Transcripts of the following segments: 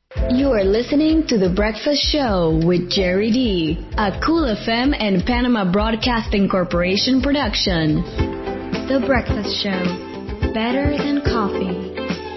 You are listening to The Breakfast Show with Jerry D, a Cool FM and Panama Broadcasting Corporation production. The Breakfast Show, better than coffee.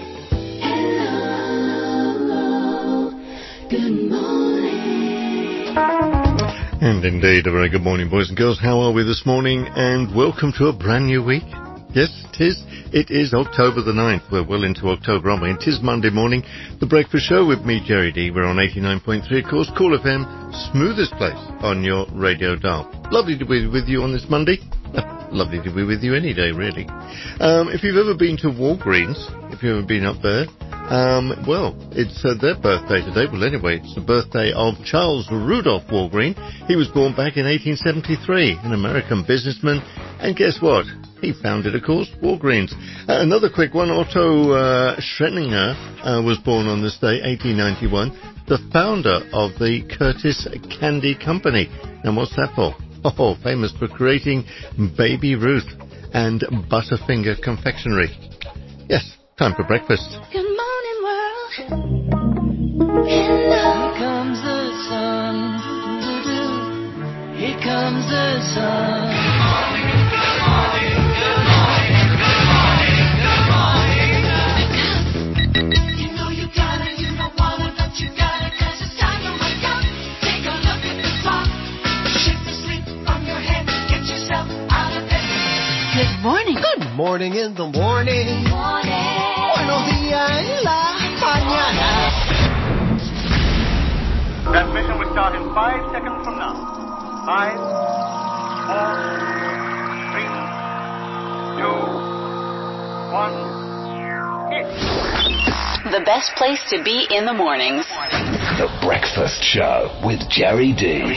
Hello, good morning. And indeed, a very good morning, boys and girls. How are we this morning? And welcome to a brand new week. Yes, it is. It is October the 9th. We're well into October, aren't we? It is Monday morning. The Breakfast Show with me, Jerry D. We're on 89.3, of course. Cool FM, smoothest place on your radio dial. Lovely to be with you on this Monday. Lovely to be with you any day, really. If you've ever been to Walgreens, if you've ever been up there, well, it's their birthday today. Well, anyway, it's the birthday of Charles Rudolph Walgreen. He was born back in 1873, an American businessman. And guess what? He founded, of course, Walgreens. Another quick one, Otto Schrödinger was born on this day, 1891, the founder of the Curtis Candy Company. And what's that for? Oh, famous for creating Baby Ruth and Butterfinger Confectionery. Yes, time for breakfast. Good morning, world. Hello. Here comes the sun. Here comes the sun. Good morning, good morning, good morning, good morning, good morning. You know you gotta, you don't wanna, but you gotta, 'cause it's time to wake up. Take a look at the clock. Shake the sleep from your head. Get yourself out of bed. Good morning. Good morning in the morning. Morning. Buenos días en la mañana. Transmission will start in 5 seconds from now. 5, 4, 3, 2, 1, hit. The best place to be in the mornings. The Breakfast Show with Jerry D.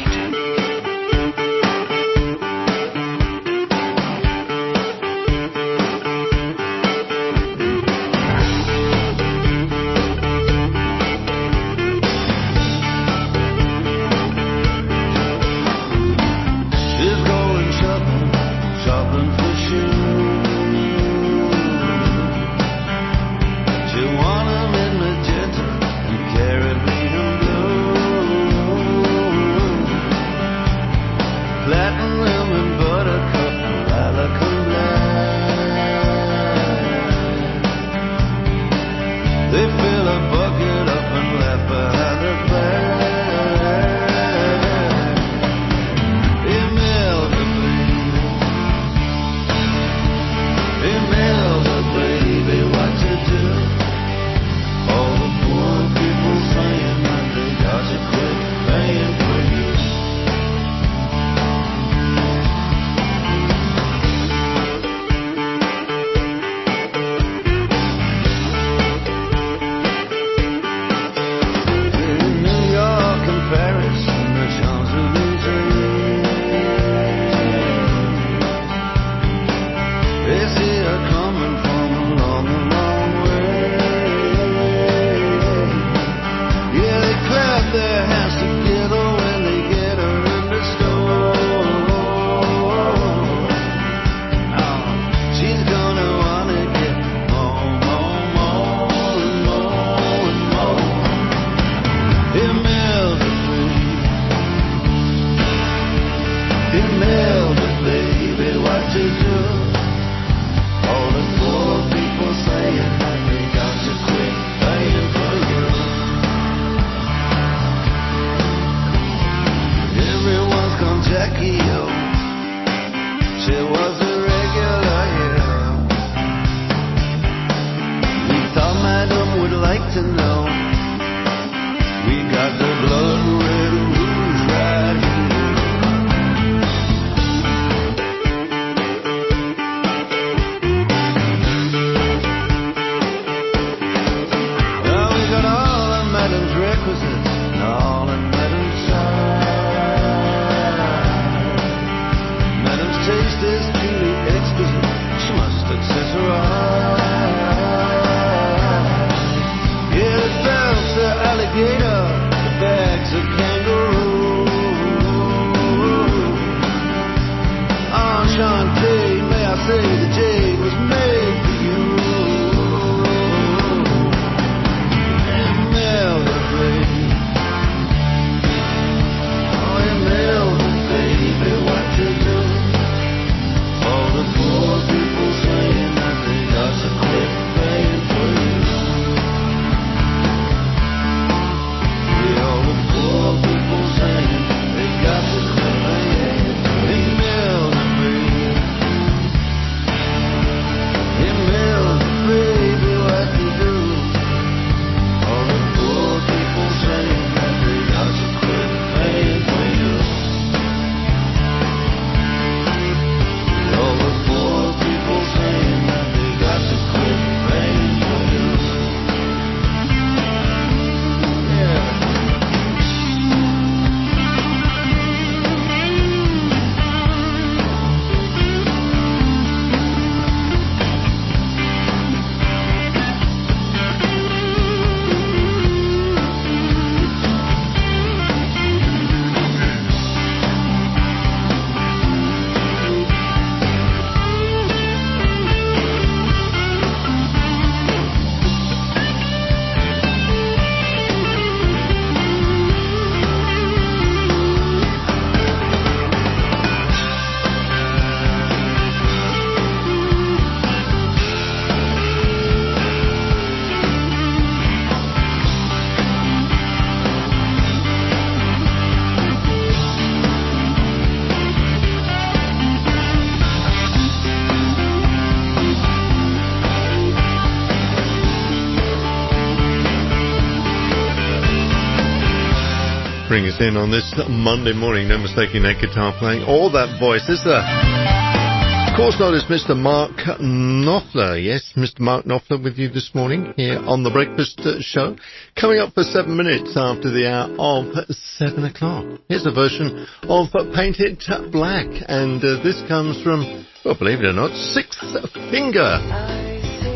bring us in on this Monday morning. No mistaking that guitar playing or that voice, is there? Of course not, it's Mr. Mark Knopfler. Yes, Mr. Mark Knopfler with you this morning here on The Breakfast Show. Coming up for 7 minutes after the hour of 7 o'clock. Here's a version of Paint It Black. And this comes from, well, believe it or not, Six Finger.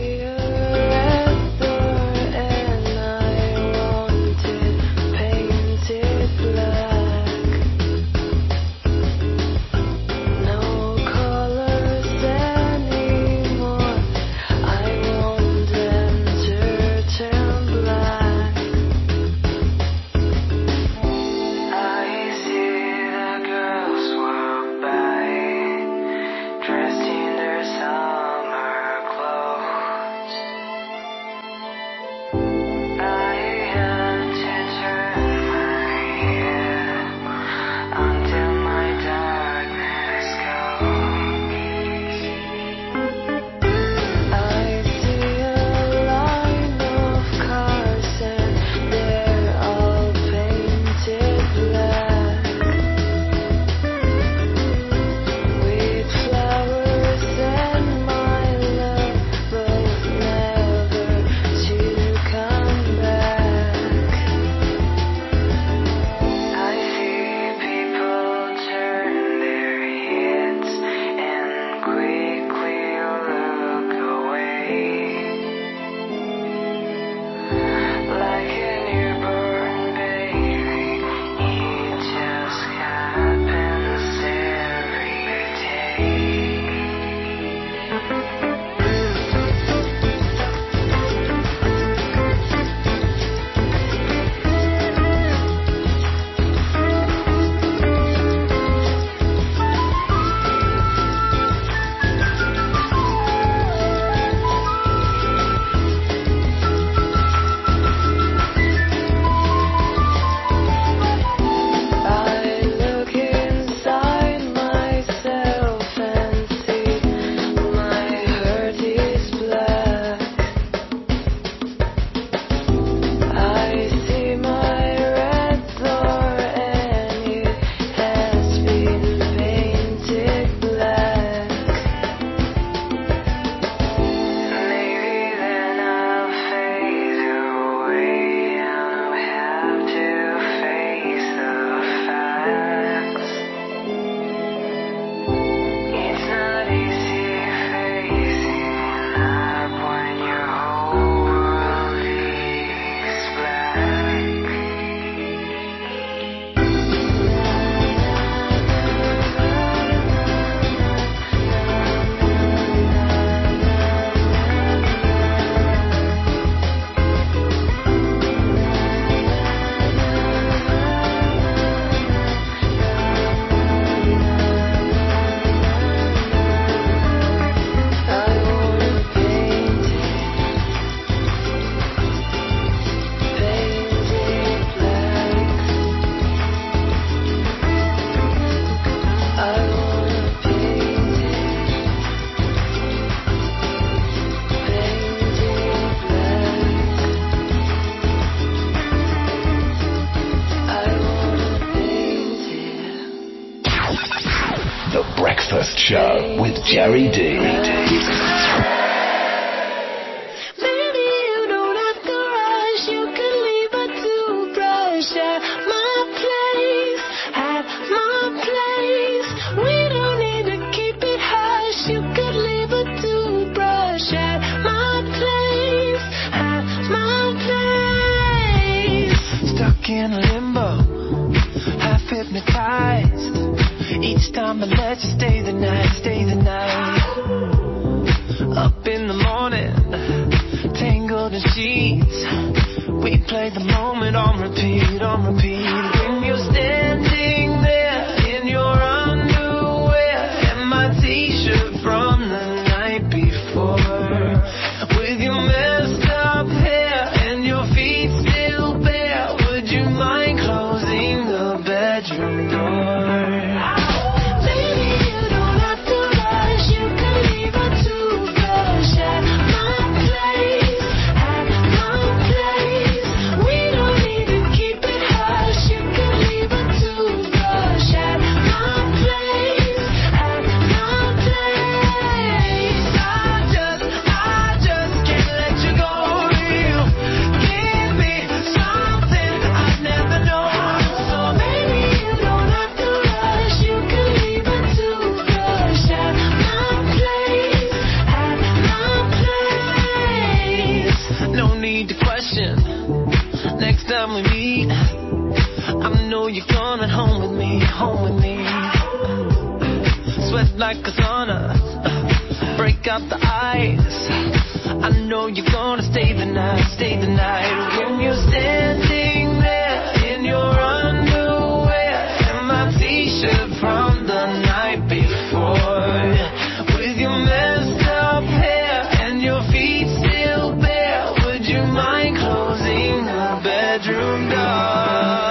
Breakfast Show with Jerry D. In limbo, half hypnotized. Each time I let you stay the night, stay the night. Up in the morning, tangled in sheets. We play the moment on repeat, on repeat. When you're standing there in your underwear and my t-shirt from the night before, with your messed up hair and your feet still bare. Would you mind closing the bedroom door? Baby, you don't have to rush. You can leave a toothbrush at my place, at my place. We don't need to keep it hush. You can time we meet, I know you're coming home with me, home with me. Sweat like a sauna, break out the ice. I know you're gonna stay the night, stay the night. When you're standing there in your underwear and my t-shirt from the night before, with your messed up hair and your feet still bare, would you mind closing the bedroom door?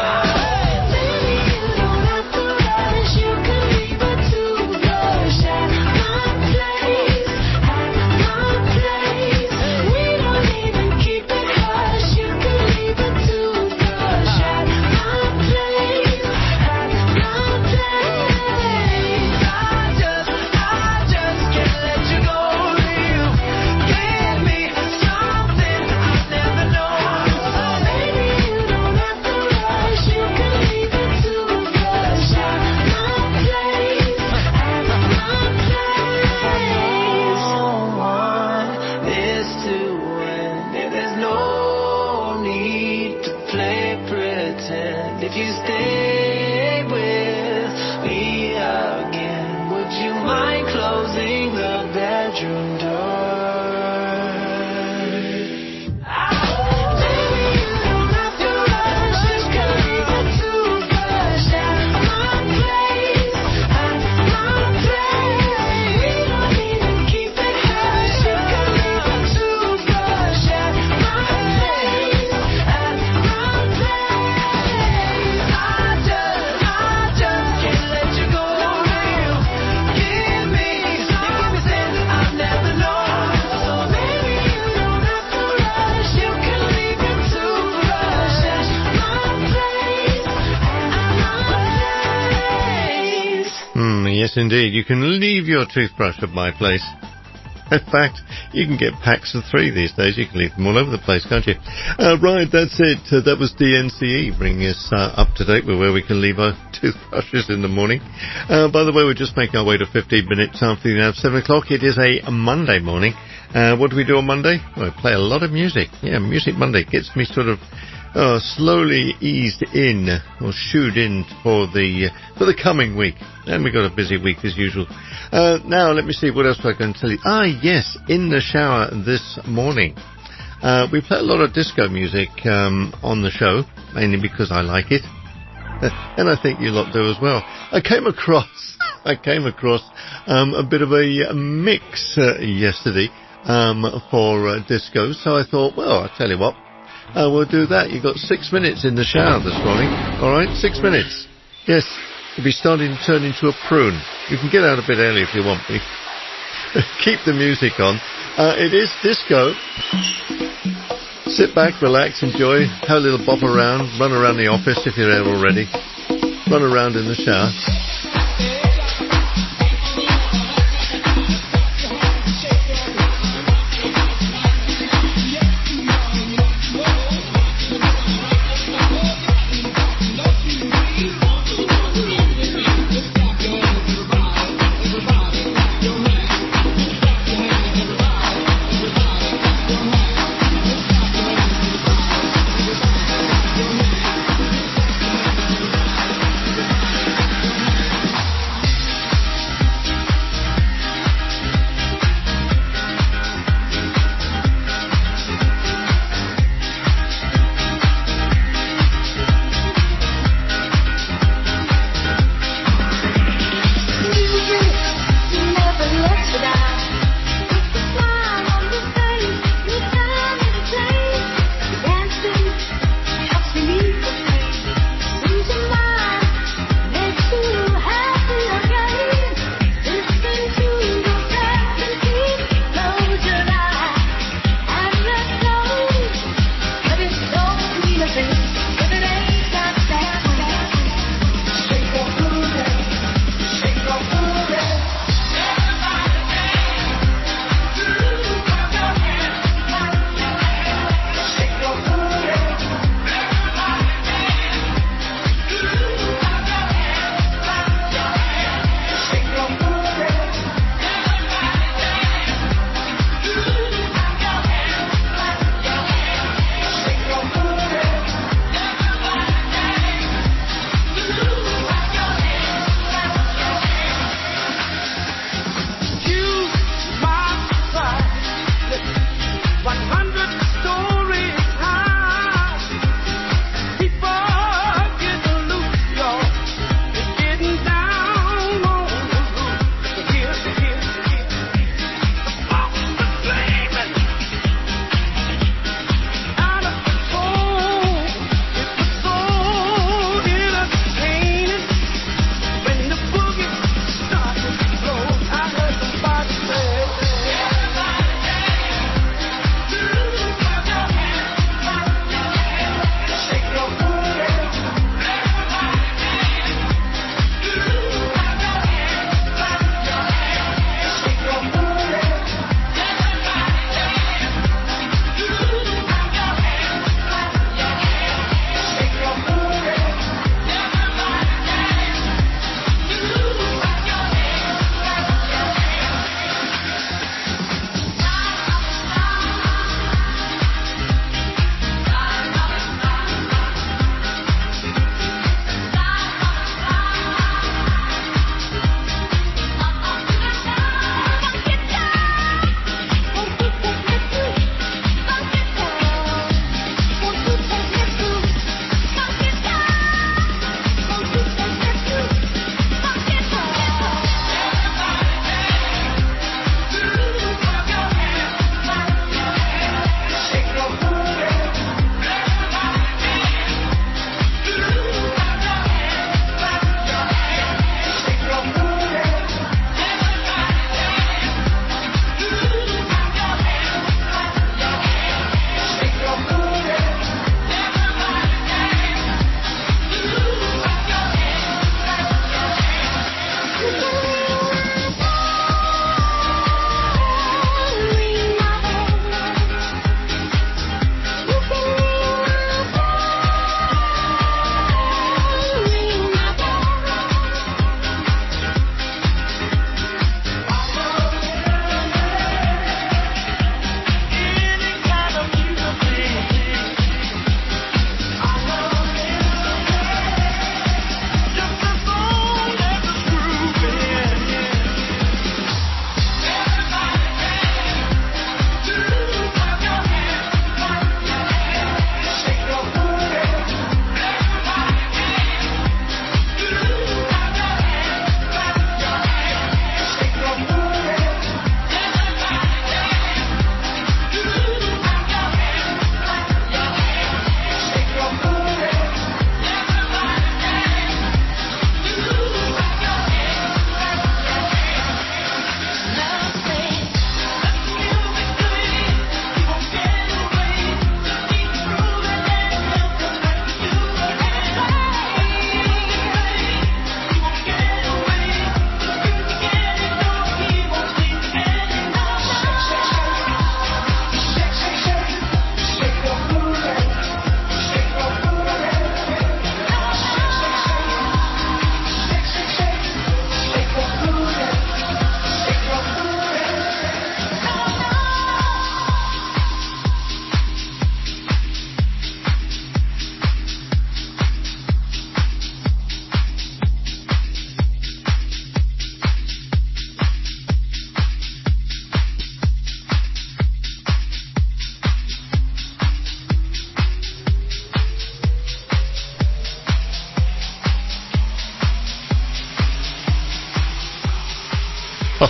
Yes, indeed. You can leave your toothbrush at my place. In fact, you can get packs of 3 these days. You can leave them all over the place, can't you? Right, that's it. That was DNCE bringing us up to date with where we can leave our toothbrushes in the morning. By the way, we're just making our way to 15 minutes after the 7 o'clock. It is a Monday morning. What do we do on Monday? Well, we play a lot of music. Yeah, Music Monday gets me sort of slowly eased in or shooed in for the coming week. And we've got a busy week as usual. Now, let me see what else I can tell you. Yes, in the shower this morning. We play a lot of disco music on the show, mainly because I like it. And I think you lot do as well. I came across a bit of a mix yesterday for disco, so I thought, well, I'll tell you what, we'll do that. You've got 6 minutes in the shower this morning. All right, 6 minutes. Yes, you'll be starting to turn into a prune. You can get out a bit early if you want me. Keep the music on. It is disco. Sit back, relax, enjoy, have a little bop around, run around the office if you're there already, run around in the shower.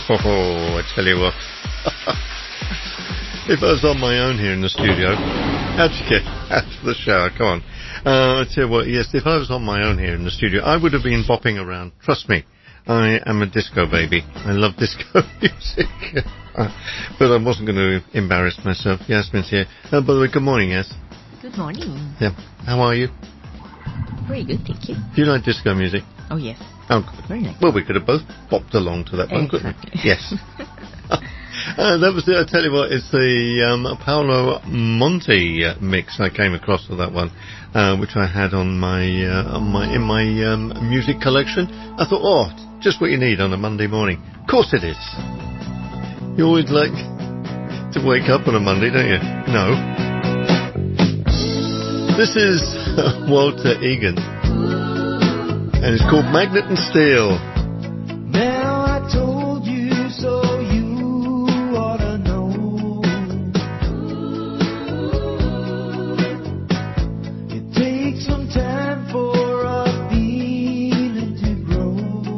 Oh, I tell you what. If I was on my own here in the studio, how'd you get out of the shower? Come on. I tell you what, yes, if I was on my own here in the studio, I would have been bopping around. Trust me, I am a disco baby. I love disco music. But I wasn't going to embarrass myself. Yasmin's here. By the way, good morning, Yas. Good morning. Yeah. How are you? Very good, thank you. Do you like disco music? Oh, yes. Oh, good. Very nice. Well, we could have both bopped along to that one, couldn't we? Exactly. Yes. That was it. I tell you what, it's the Paolo Monti mix I came across for that one, which I had on my music collection. I thought, oh, just what you need on a Monday morning. Of course it is. You always like to wake up on a Monday, don't you? No. This is Walter Egan, and it's called Magnet and Steel. Now I told you so, you ought to know. It takes some time for a feeling to grow.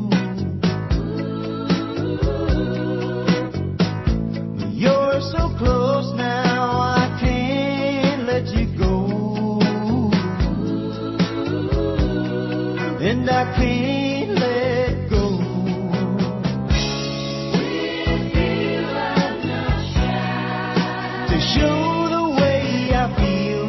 But you're so close now, I can't let you go. And I can't let go. To show the way I feel.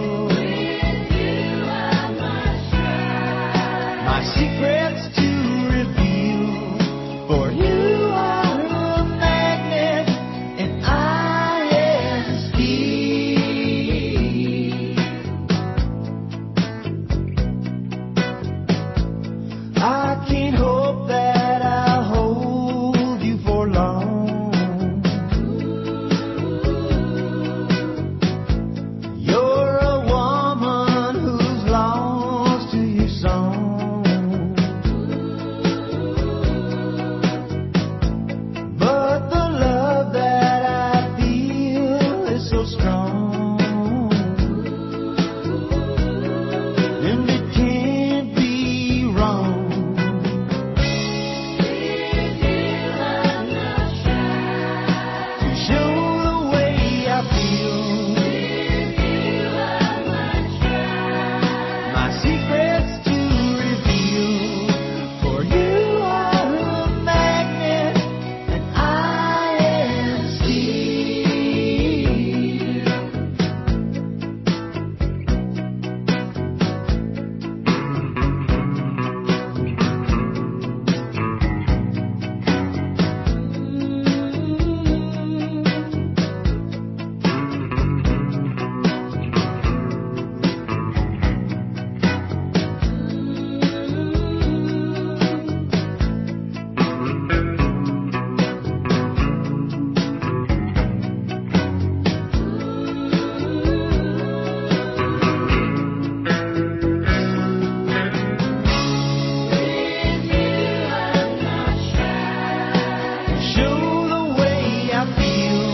My secrets to reveal. For you are a magnet and I am steel. I can't hope that I'll hold you for long. You're a woman who's lost to your song. But the love that I feel is so strong. And it can't be wrong. To show the way I feel. My secrets to reveal. For you are a magnet and I am steel. Show the way I feel.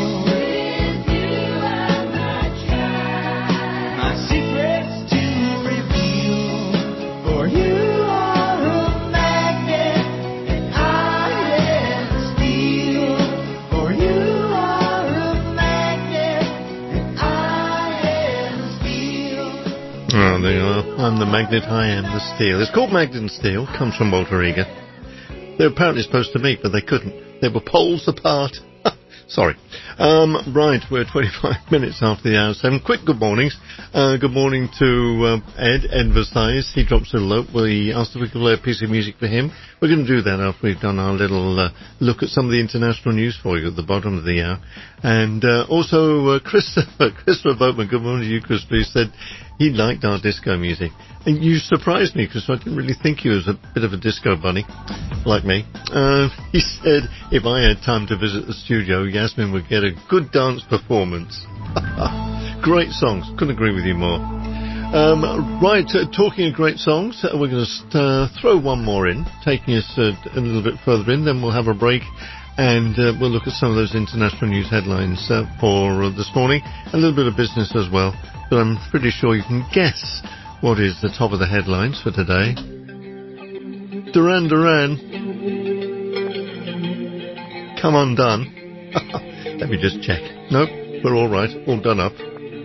My secrets to reveal. For you are a magnet and I am steel. For you are a magnet and I am steel. Oh, there you are. I'm the magnet, I am the steel. It's called Magnet and Steel. Comes from Walter Egan. They were apparently supposed to meet, but they couldn't. They were poles apart. Sorry. Right, we're 25 minutes after the hour 7. Quick good mornings. Good morning to Ed Versailles. He drops a note. We asked if we could play a piece of music for him. We're going to do that after we've done our little look at some of the international news for you at the bottom of the hour. And also Christopher Boatman, good morning to you, Chris, who said he liked our disco music. And you surprised me, because I didn't really think you was a bit of a disco bunny, like me. He said if I had time to visit the studio, Yasmin would get a good dance performance. Great songs. Couldn't agree with you more. Right, talking of great songs, we're going to throw one more in, taking us a little bit further in, then we'll have a break. And we'll look at some of those international news headlines for this morning. A little bit of business as well. But I'm pretty sure you can guess what is the top of the headlines for today. Duran Duran. come undone. Let me just check. Nope, we're all right, all done up.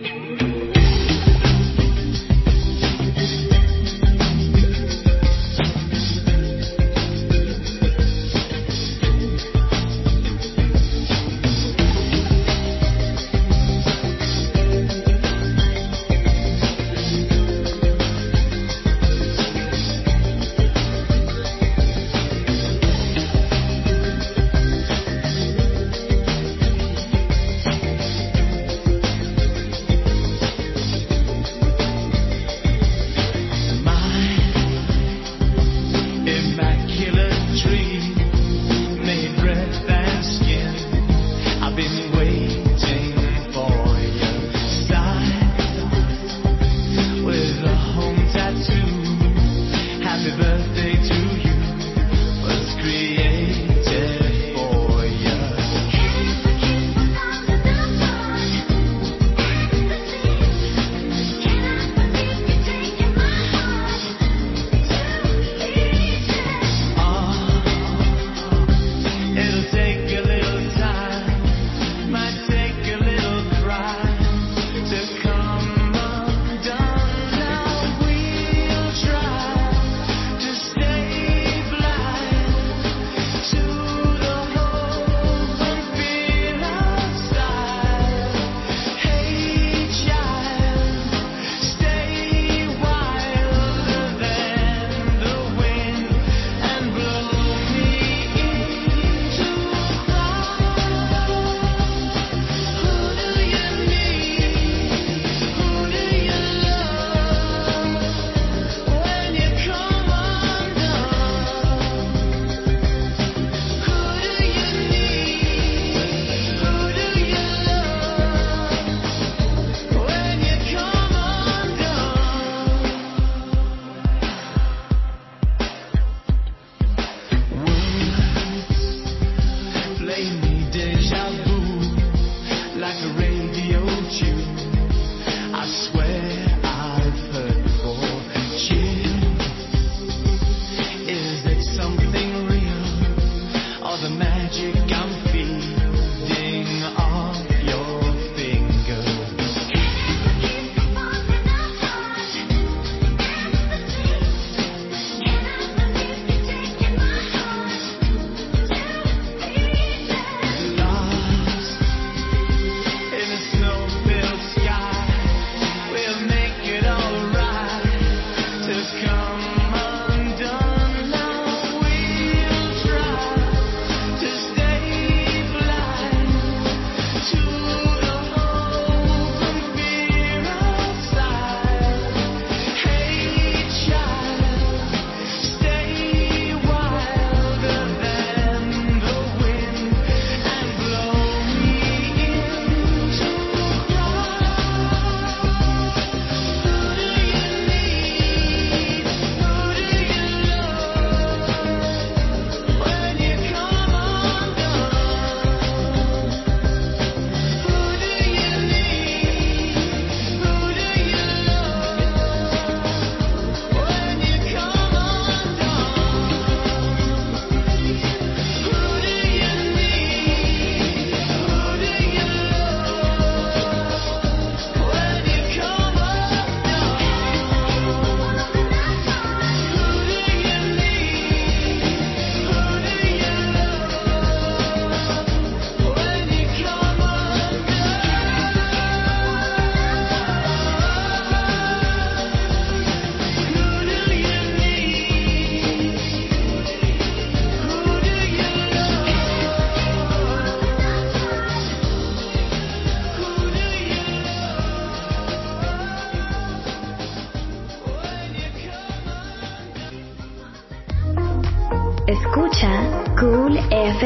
Escucha Cool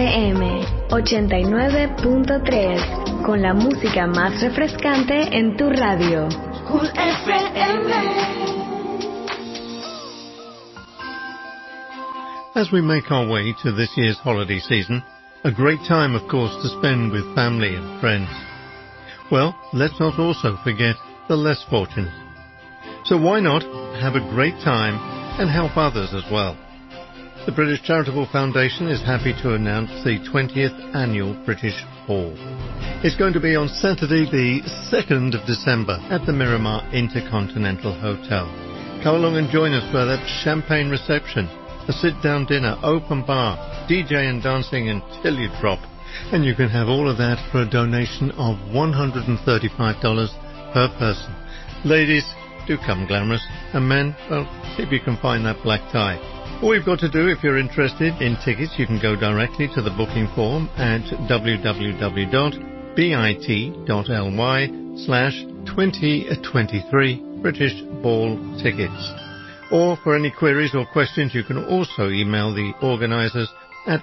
FM 89.3 con la música más refrescante en tu radio. Cool FM. As we make our way to this year's holiday season, a great time, of course, to spend with family and friends. Well, let's not also forget the less fortunate. So why not have a great time and help others as well? The British Charitable Foundation is happy to announce the 20th Annual British Ball. It's going to be on Saturday the 2nd of December at the Miramar Intercontinental Hotel. Come along and join us for that champagne reception, a sit-down dinner, open bar, DJ and dancing until you drop. And you can have all of that for a donation of $135 per person. Ladies, do come glamorous. And men, well, see if you can find that black tie. All you've got to do, if you're interested in tickets, you can go directly to the booking form at www.bit.ly/2023 British Ball Tickets. Or for any queries or questions, you can also email the organisers at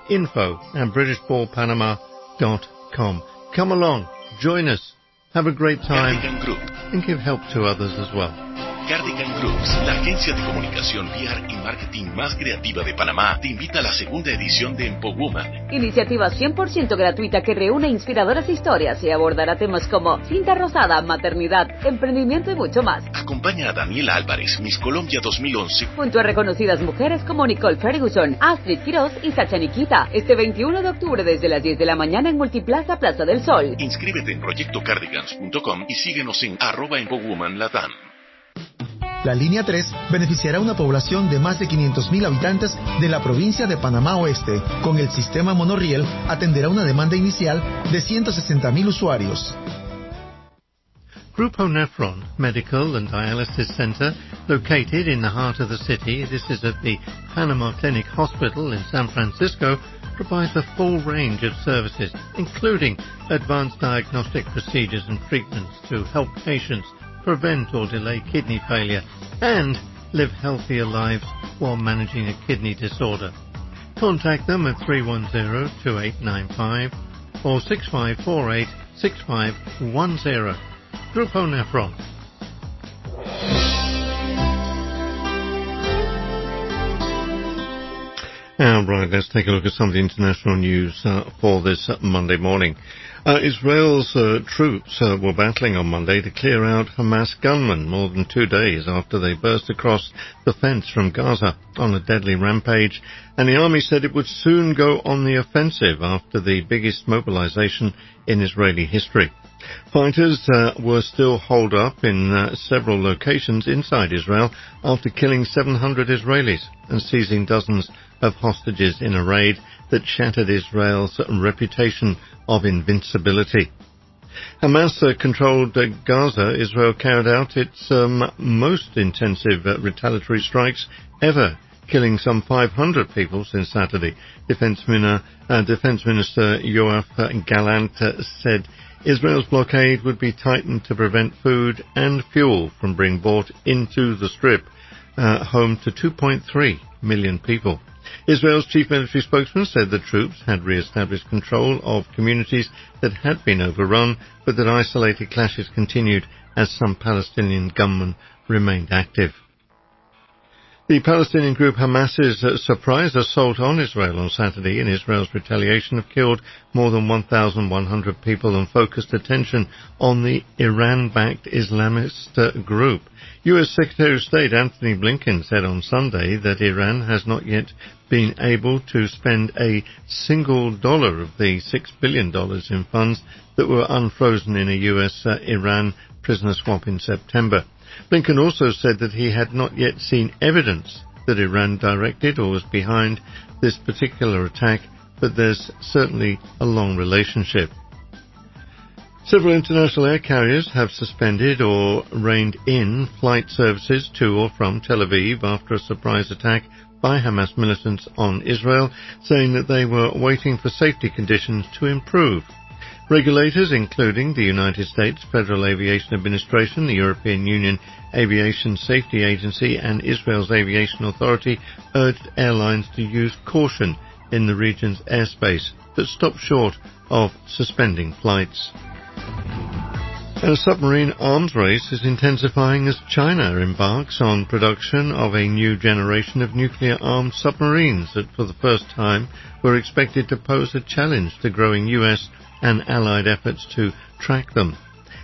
info@britishballpanama.com. Come along, join us, have a great time, and give help to others as well. Cardigan Groups, la agencia de comunicación, PR y marketing más creativa de Panamá, te invita a la segunda edición de Empowoman. Iniciativa 100% gratuita que reúne inspiradoras historias y abordará temas como cinta rosada, maternidad, emprendimiento y mucho más. Acompaña a Daniela Álvarez, Miss Colombia 2011. Junto a reconocidas mujeres como Nicole Ferguson, Astrid Quiroz y Sacha Nikita. Este 21 de octubre desde las 10 de la mañana en Multiplaza Plaza del Sol. Inscríbete en proyectocardigans.com y síguenos en @EmpowomanLatam. La línea 3 beneficiará a una población de más de 500,000 habitantes de la provincia de Panamá Oeste. Con el sistema monorriel atenderá una demanda inicial de 160,000 usuarios. Grupo Nephron Medical and Dialysis Center, located in the heart of the city, this is at the Panama Clinic Hospital in San Francisco, provides a full range of services, including advanced diagnostic procedures and treatments to help patients prevent or delay kidney failure and live healthier lives while managing a kidney disorder. Contact them at 310-2895 or 6548-6510. Grupo Nephron. Right, let's take a look at some of the international news for this Monday morning. Israel's troops were battling on Monday to clear out Hamas gunmen more than 2 days after they burst across the fence from Gaza on a deadly rampage, and the army said it would soon go on the offensive after the biggest mobilization in Israeli history. Fighters were still holed up in several locations inside Israel after killing 700 Israelis and seizing dozens of hostages in a raid that shattered Israel's reputation of invincibility. Hamas-controlled Gaza, Israel carried out its most intensive retaliatory strikes ever, killing some 500 people since Saturday. Defense Minister Yoav Gallant said Israel's blockade would be tightened to prevent food and fuel from being brought into the Strip, home to 2.3 million people. Israel's chief military spokesman said the troops had re-established control of communities that had been overrun, but that isolated clashes continued as some Palestinian gunmen remained active. The Palestinian group Hamas's surprise assault on Israel on Saturday in Israel's retaliation have killed more than 1,100 people and focused attention on the Iran-backed Islamist group. U.S. Secretary of State Anthony Blinken said on Sunday that Iran has not yet been able to spend a single dollar of the $6 billion in funds that were unfrozen in a U.S.-Iran prisoner swap in September. Blinken also said that he had not yet seen evidence that Iran directed or was behind this particular attack, but there's certainly a long relationship. Several international air carriers have suspended or reined in flight services to or from Tel Aviv after a surprise attack by Hamas militants on Israel, saying that they were waiting for safety conditions to improve. Regulators, including the United States Federal Aviation Administration, the European Union Aviation Safety Agency, and Israel's Aviation Authority, urged airlines to use caution in the region's airspace, but stopped short of suspending flights. A submarine arms race is intensifying as China embarks on production of a new generation of nuclear-armed submarines that, for the first time, were expected to pose a challenge to growing U.S. and Allied efforts to track them.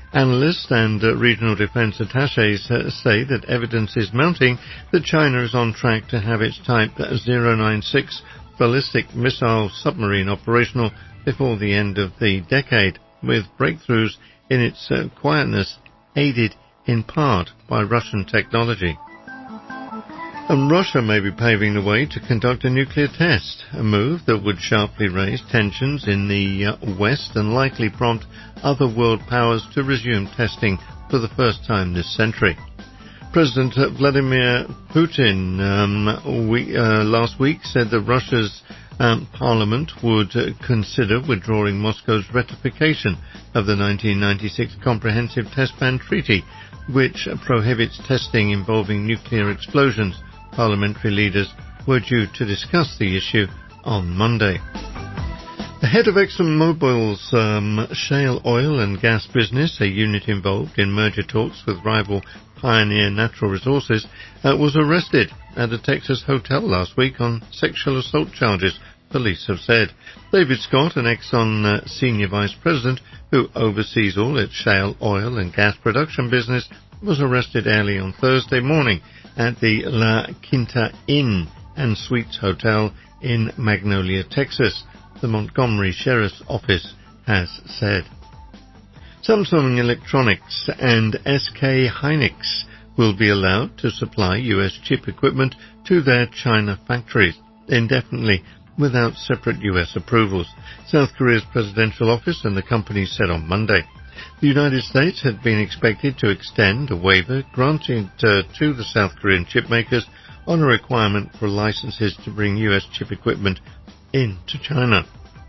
Analysts and regional defense attaches say that evidence is mounting that China is on track to have its Type 096 ballistic missile submarine operational before the end of the decade, with breakthroughs in its quietness aided in part by Russian technology. And Russia may be paving the way to conduct a nuclear test, a move that would sharply raise tensions in the West and likely prompt other world powers to resume testing for the first time this century. President Vladimir Putin last week said that Russia's parliament would consider withdrawing Moscow's ratification of the 1996 Comprehensive Test Ban Treaty, which prohibits testing involving nuclear explosions. Parliamentary leaders were due to discuss the issue on Monday. The head of ExxonMobil's shale oil and gas business, a unit involved in merger talks with rival Pioneer Natural Resources, was arrested at a Texas hotel last week on sexual assault charges, police have said. David Scott, an Exxon senior vice president who oversees all its shale oil and gas production business, was arrested early on Thursday morning at the La Quinta Inn and Suites Hotel in Magnolia, Texas, the Montgomery Sheriff's Office has said. Samsung Electronics and SK Hynix will be allowed to supply U.S. chip equipment to their China factories indefinitely without separate U.S. approvals, South Korea's presidential office and the company said on Monday. The United States had been expected to extend a waiver granted to the South Korean chip makers on a requirement for licenses to bring U.S. chip equipment into China.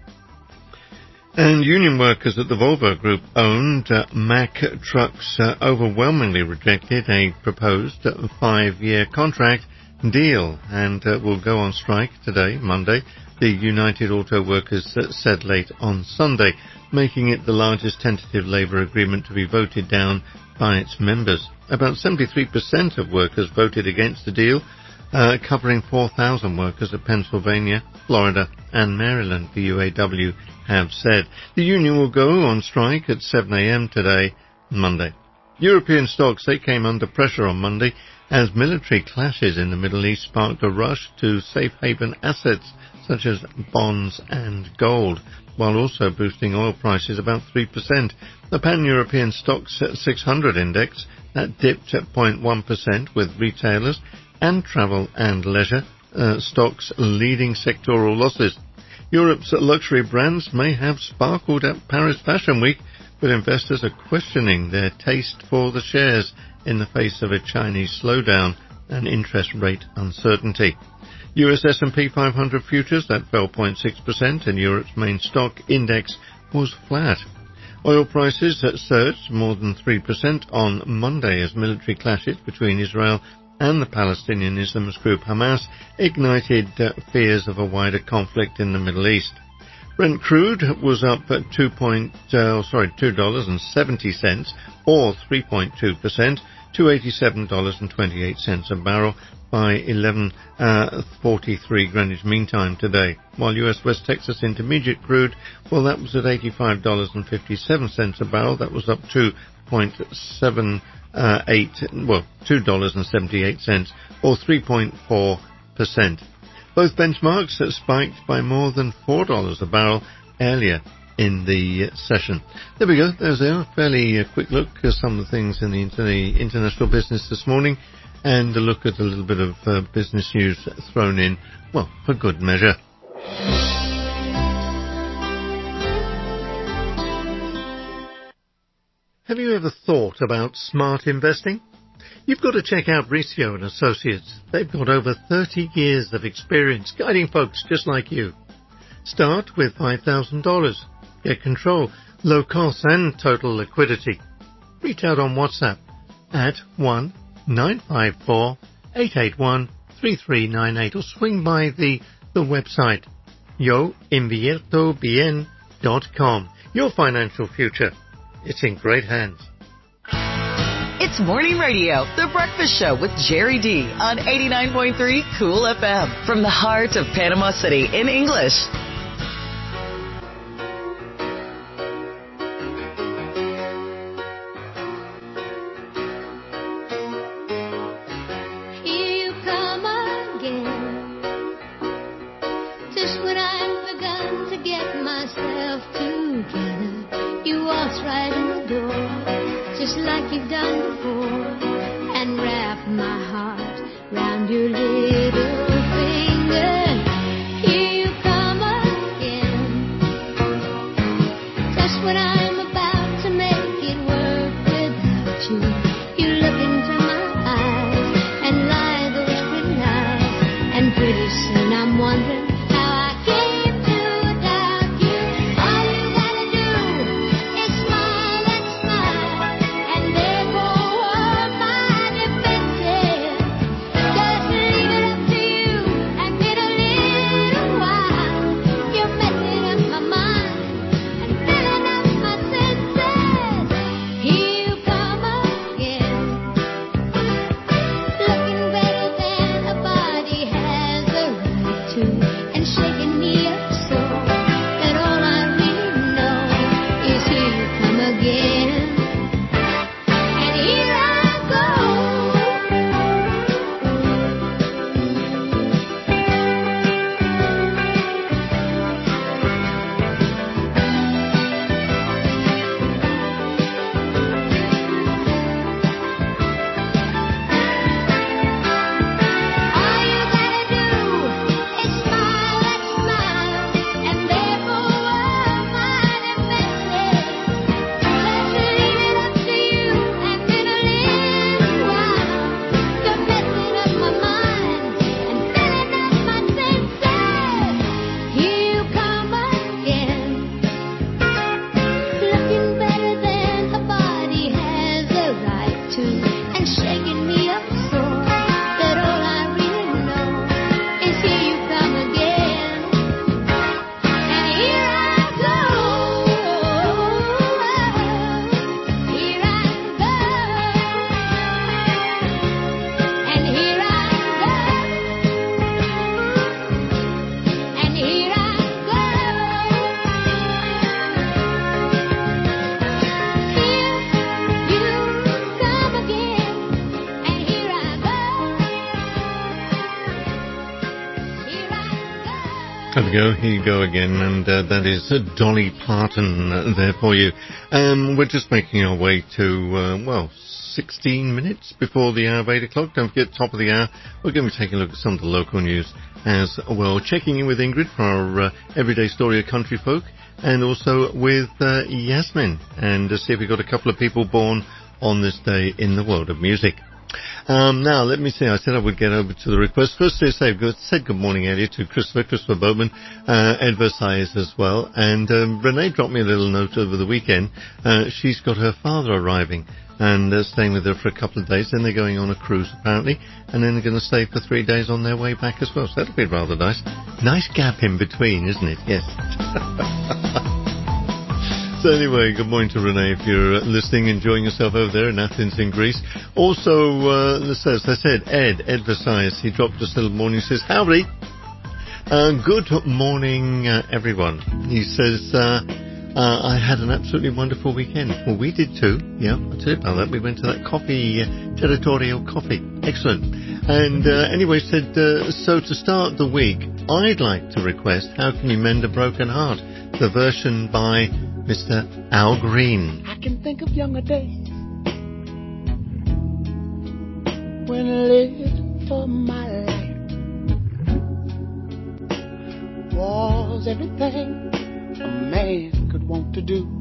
And union workers at the Volvo Group-owned Mack Trucks overwhelmingly rejected a proposed 5-year contract deal and will go on strike today, Monday, the United Auto Workers said late on Sunday, making it the largest tentative labour agreement to be voted down by its members. About 73% of workers voted against the deal, covering 4,000 workers at Pennsylvania, Florida and Maryland, the UAW have said. The union will go on strike at 7 a.m. today, Monday. European stocks, they came under pressure on Monday as military clashes in the Middle East sparked a rush to safe haven assets such as bonds and gold, while also boosting oil prices about 3%. The Pan-European Stocks 600 index that dipped at 0.1% with retailers and travel and leisure stocks leading sectoral losses. Europe's luxury brands may have sparkled at Paris Fashion Week, but investors are questioning their taste for the shares in the face of a Chinese slowdown and interest rate uncertainty. US S&P 500 futures, that fell 0.6%, and Europe's main stock index was flat. Oil prices surged more than 3% on Monday as military clashes between Israel and the Palestinian Islamist group Hamas ignited fears of a wider conflict in the Middle East. Brent crude was up at $2.70 or 3.2% to $87.28 a barrel by 11:43 Greenwich Mean Time today. While US West Texas Intermediate crude, well, that was at $85.57 a barrel. That was up $2.78 or 3.4%. Both benchmarks spiked by more than $4 a barrel earlier in the session. There we go. There's a fairly quick look at some of the things in the international business this morning, and a look at a little bit of business news thrown in, well, for good measure. Have you ever thought about smart investing? You've got to check out Riccio & Associates. They've got over 30 years of experience guiding folks just like you. Start with $5,000. Get control, low cost and total liquidity. Reach out on WhatsApp at 1-954-881-3398 or swing by the website yoinviertobien.com. Your financial future, it's in great hands. It's Morning Radio, The Breakfast Show with Jerry D on 89.3 Cool FM from the heart of Panama City in English. just like you've done before, and wrap my heart round your little finger. Here you come again, just when I'm about to make it work without you. You look into my eyes and lie those pretty lies, and pretty soon I'm wondering how I came to doubt you. All you gotta do is smile and smile, and there go all my defenses. Just leave it up to you, and in a little while you're messing up my mind and filling up my senses. Here you come again, looking better than a body has a right to, and shaking me up so that all I really know is here you come again. And here I go. All you gotta do is smile and smile, and there go all my defenses. Just leave it up to you, and in a little while you're messing up my mind and filling up my senses. Here you come again, looking better than a body has a right to, and shaking me up so that all I really know is here you come again. And here I go, here I go, and here I go, and here I go. Here you come again, and here I go, here I There we go, here you go again, and that is Dolly Parton there for you. We're just making our way to, 16 minutes before the hour of 8 o'clock. Don't forget, top of the hour, we're going to be taking a look at some of the local news as well. Checking in with Ingrid for our everyday story of country folk, and also with Yasmin, and see if we've got a couple of people born on this day in the world of music. Now, let me see. I said I would get over to the request. First, to say, said good morning earlier to Christopher Bowman, Ed Versailles as well. And Renee dropped me a little note over the weekend. She's got her father arriving and staying with her for a couple of days. Then they're going on a cruise, apparently. And then they're going to stay for 3 days on their way back as well. So that'll be rather nice. Nice gap in between, isn't it? Yes. So anyway, good morning to Renee if you're listening, enjoying yourself over there in Athens in Greece. Also, as I said, Ed Versailles, he dropped us a little morning, he says, howdy. Good morning, everyone. He says, I had an absolutely wonderful weekend. Well, we did too. Yeah, I'll tell you about that. We went to that coffee, territorial coffee. Excellent. And anyway, said, so to start the week, I'd like to request How Can You Mend a Broken Heart? The version by Mr. Al Green. I can think of younger days when I lived for my life. Was everything a man could want to do.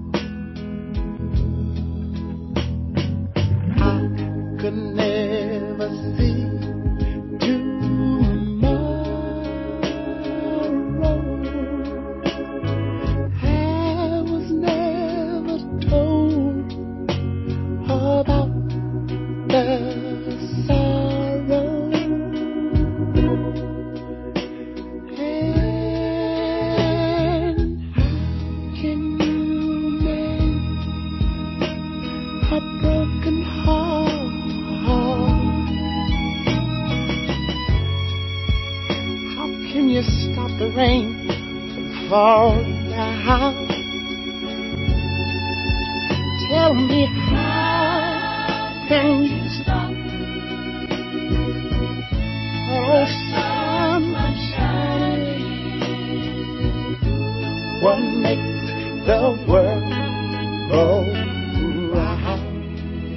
I could never see fall down. Tell me, how can you stop? Oh, sun shining. What makes the world go round?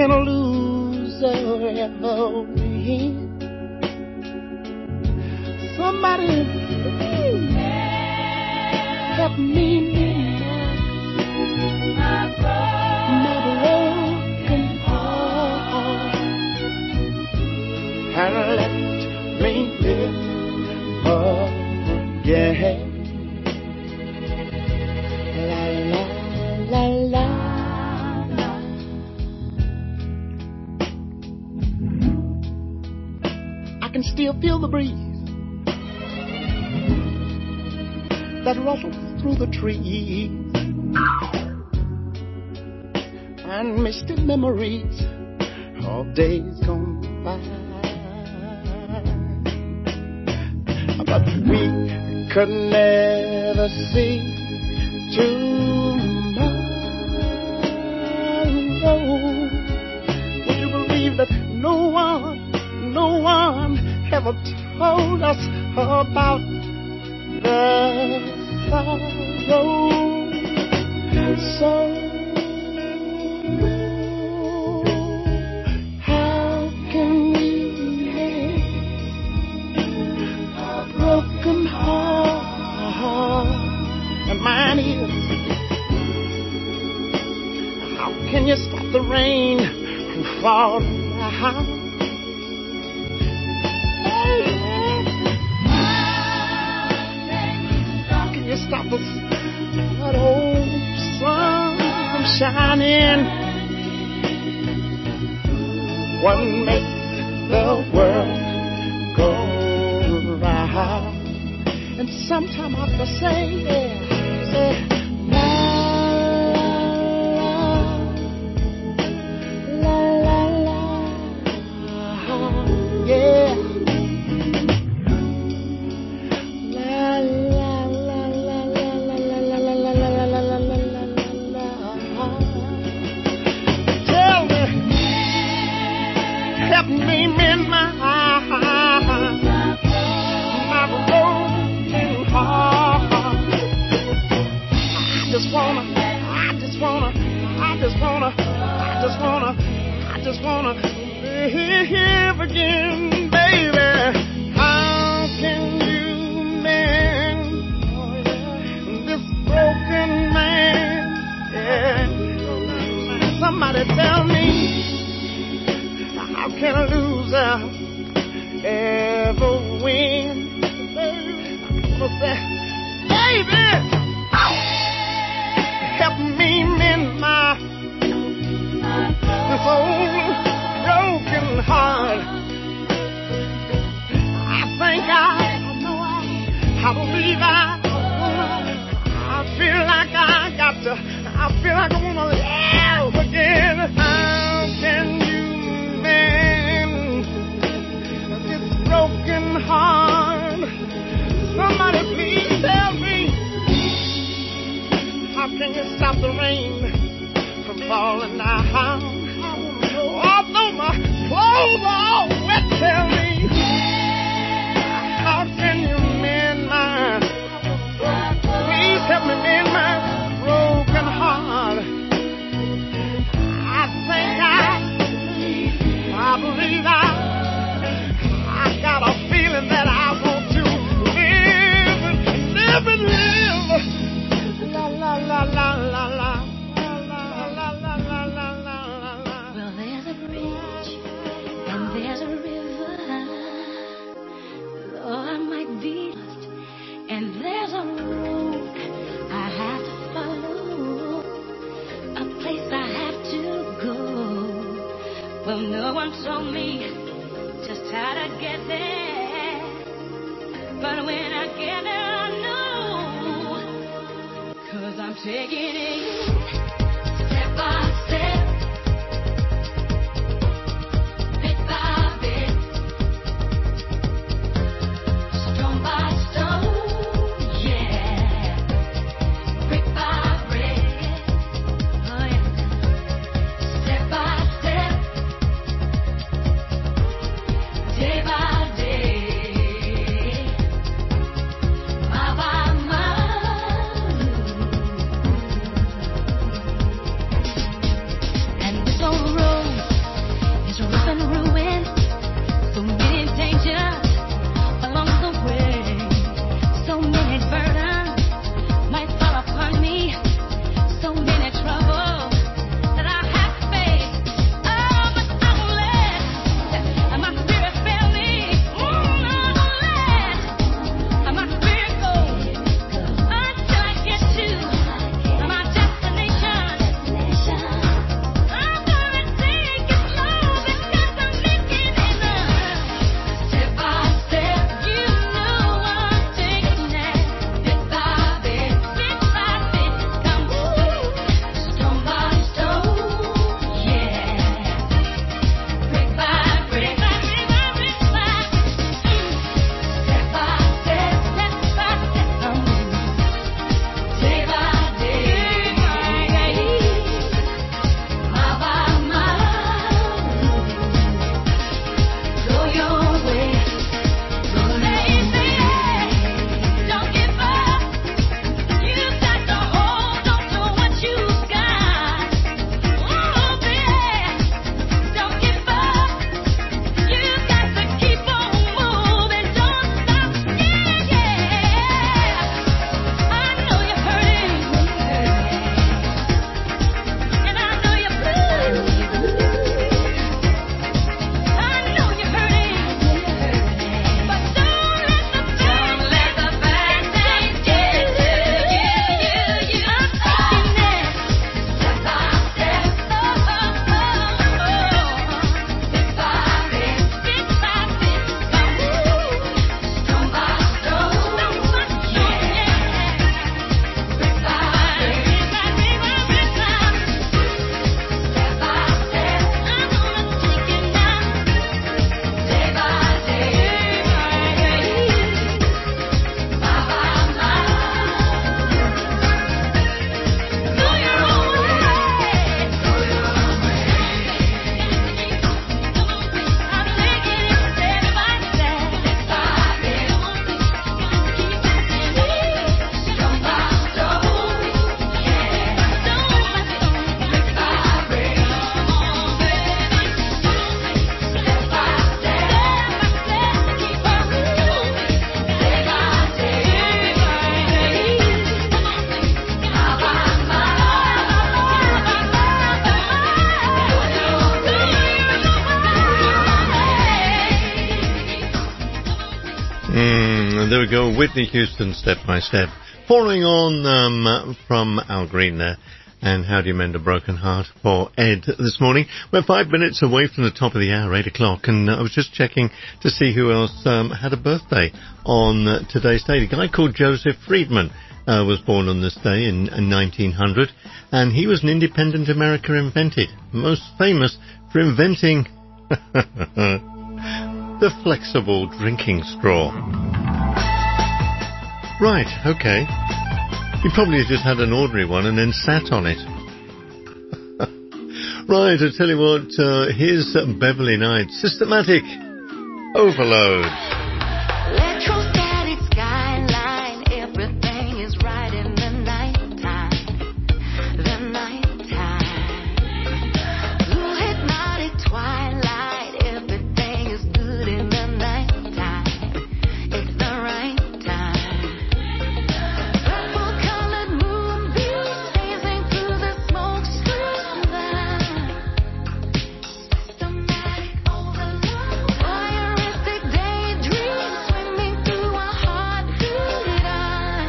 can a loser ever win? Somebody help me mend my broken heart and let me live again. La la la la. I can still feel the breeze that rustles through the trees and misty memories of days gone by. But we could never see tomorrow. Would you believe that no one ever told us about the sorrow? So how can we make a broken heart? And mine is, how can you stop the rain from falling down? Stop that old sun from shining. What makes the world go round? And sometimes I have to say, la la la la, yeah. Help me mend my broken heart. I just wanna live again, baby. How can you mend this broken man? Yeah. Somebody tell me, how can a loser ever win? I'm gonna say, baby, help me mend this old broken heart. I believe I feel like I wanna live again. How can you mend this broken heart? Somebody please tell me, how can you stop the rain from falling down? Although my clothes are all wet, tell me, how can you mend mine? Please help me mend my broken heart. I believe I got a feeling that I want to live and live. La la la la la la. Well, there's a bridge and there's a river. Though I might be lost, and there's a road I have to follow, a place I have to go. Well, no one told me just how to get there, but when I get there I know, 'cause I'm taking it step by step. There we go, Whitney Houston, Step by Step. Following on from Al Green there, and How Do You Mend a Broken Heart for Ed this morning. We're 5 minutes away from the top of the hour, 8 o'clock, and I was just checking to see who else had a birthday on today's day. A guy called Joseph Friedman was born on this day in 1900, and he was an independent American inventor, most famous for inventing the flexible drinking straw. Right, okay. He probably just had an ordinary one and then sat on it. Right, I tell you what, here's Beverly Knight, Systematic Overload. Electrostatic skyline, everything is right in the nighttime. The nighttime. Blue hypnotic twilight, everything is good in the nighttime. It's the right time. Purple colored moonbeams gazing through the smoke screen line. Systematic overload. Voyeuristic daydreams swimming through a heartbeat eye.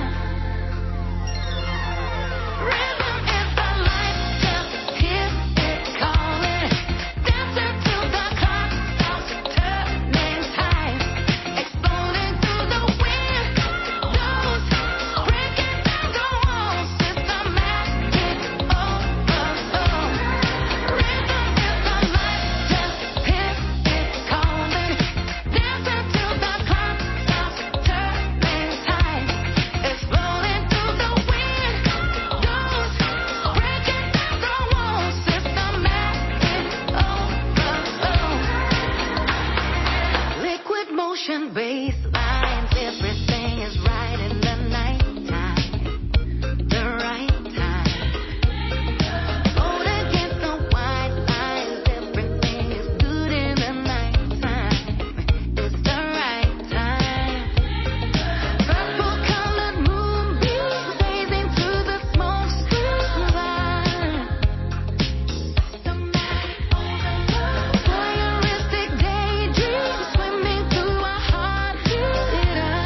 Rhythm is the light, just hear it calling. Dancer till the clock stops turning time. Exploding through the windows, breaking down the walls. Systematic overload. Rhythm is the light, just hear it calling. Dancer till the clock stops turning time. Exploding through the windows, breaking down the walls. Systematic overload. Liquid motion baselines, everything is right in the nighttime. The right time. Hold against the white lines, everything is good in the nighttime. It's the right time. Purple colored moonbeams gazing through the smoke screen line. Systematic overload. Voyeuristic daydreams swimming through a heartbeat eye.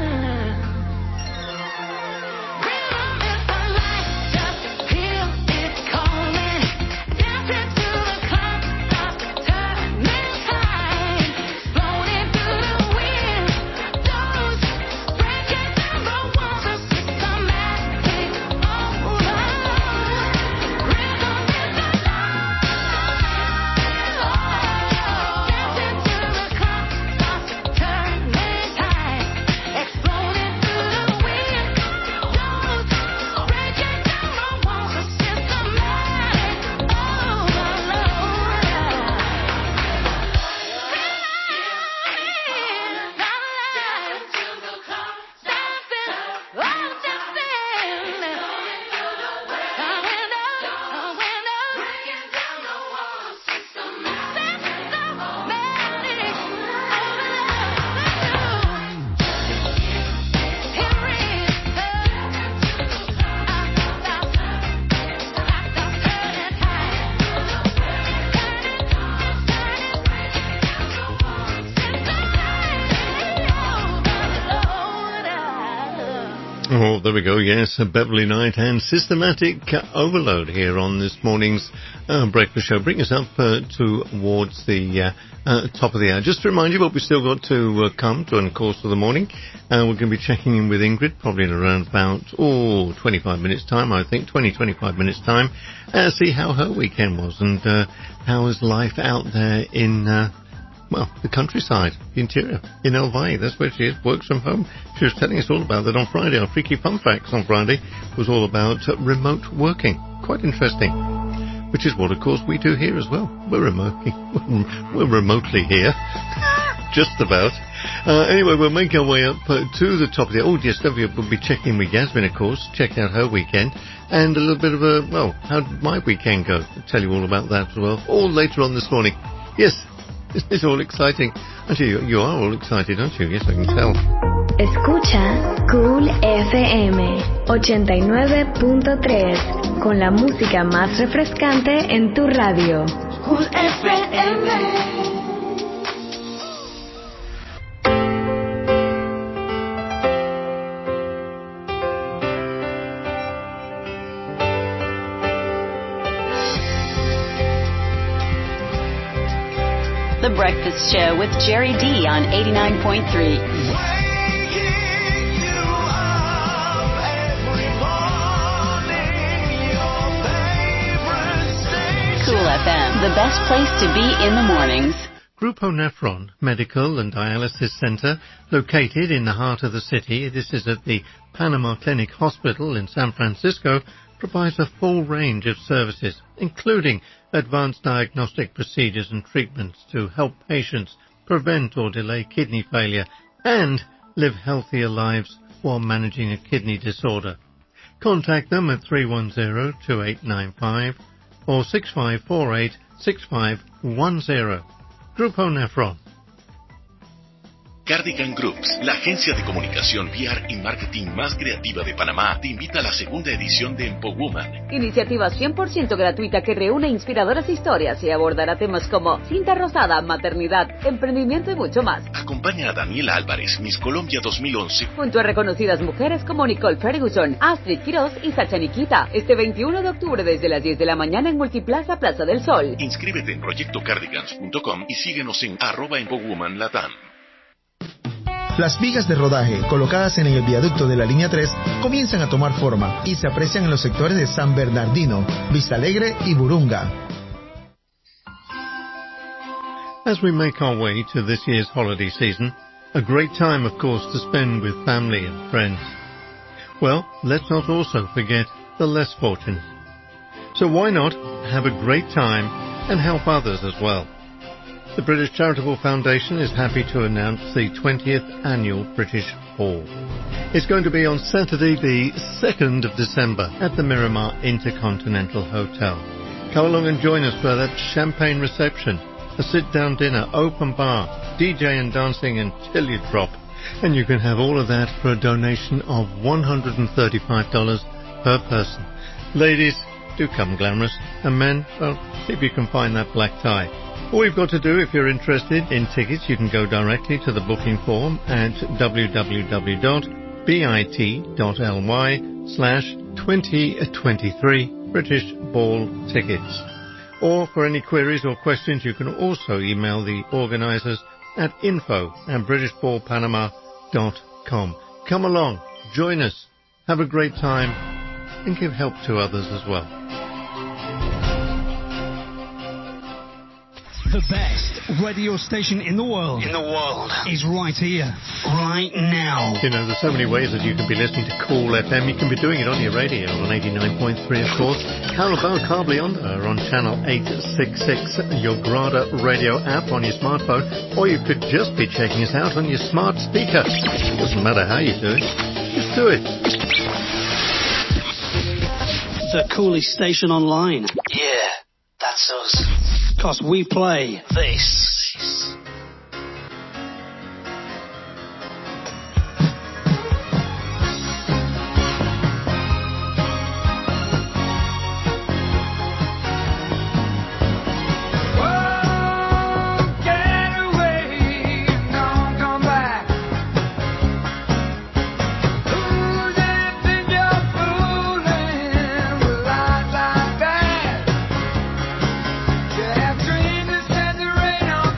Rhythm is the light, just feel it calling. Dancing till the clock stops turning time. Floating through the windows, breaking down the walls. A systematic overload. Rhythm is the light. Dancing till the clock stops turning time. Exploding through the windows, breaking down the walls. A systematic Oh, there we go, yes, Beverly Knight and Systematic Overload here on this morning's breakfast show. Bring us up towards the top of the hour. Just to remind you what we've still got to come during the course of the morning. We're going to be checking in with Ingrid probably in around about 25 minutes time, I think, 25 minutes time, see how her weekend was and how is life out there in the countryside, the interior, in Elvie. That's where she is, works from home. She was telling us all about that on Friday. Our Freaky Fun Facts on Friday was all about remote working. Quite interesting. Which is what, of course, we do here as well. We're remotely here. Just about. Anyway, we'll make our way up to the top of the... Oh, yes, we'll be checking with Yasmin, of course, check out her weekend. And a little bit of how did my weekend go? I'll tell you all about that as well. All later on this morning. Yes. It's all exciting. Actually, you are all excited, aren't you? Yes, I can tell. Escucha Cool FM 89.3 con la música más refrescante en tu radio. Cool FM. The Breakfast Show with Jerry D on 89.3. Cool FM, the best place to be in the mornings. Grupo Nephron Medical and Dialysis Center, located in the heart of the city, this is at the Panama Clinic Hospital in San Francisco, provides a full range of services, including advanced diagnostic procedures and treatments to help patients prevent or delay kidney failure and live healthier lives while managing a kidney disorder. Contact them at 310-2895 or 6548-6510. Grupo Nephron. Cardigan Groups, la agencia de comunicación, PR y marketing más creativa de Panamá, te invita a la segunda edición de EmpoWoman. Iniciativa 100% gratuita que reúne inspiradoras historias y abordará temas como cinta rosada, maternidad, emprendimiento y mucho más. Acompaña a Daniela Álvarez, Miss Colombia 2011. Junto a reconocidas mujeres como Nicole Ferguson, Astrid Quiroz y Sacha Nikita. Este 21 de octubre desde las 10 de la mañana en Multiplaza Plaza del Sol. Inscríbete en proyectocardigans.com y síguenos en @EmpoWomanLatam. Las vigas de rodaje colocadas en el viaducto de la línea 3 comienzan a tomar forma y se aprecian en los sectores de San Bernardino, Vista Alegre y Burunga. As we make our way to this year's holiday season, a great time of course to spend with family and friends. Well, let's not also forget the less fortunate. So why not have a great time and help others as well? The British Charitable Foundation is happy to announce the 20th Annual British Ball. It's going to be on Saturday the 2nd of December at the Miramar Intercontinental Hotel. Come along and join us for that champagne reception, a sit-down dinner, open bar, DJ and dancing until you drop. And you can have all of that for a donation of $135 per person. Ladies, do come glamorous. And men, well, see if you can find that black tie. All you've got to do, if you're interested in tickets, you can go directly to the booking form at www.bit.ly/2023 British Ball Tickets. Or for any queries or questions, you can also email the organisers at info@britishballpanama.com. Come along, join us, have a great time, and give help to others as well. The best radio station in the world. Is right here, right now. You know, there's so many ways that you can be listening to Cool FM. You can be doing it on your radio on 89.3, of course. How about Kabli Onda on channel 866, your Grada radio app on your smartphone, or you could just be checking us out on your smart speaker. Doesn't matter how you do it, just do it. The coolest station online. Yeah, that's us. 'Cause we play this. Dreams that the rain on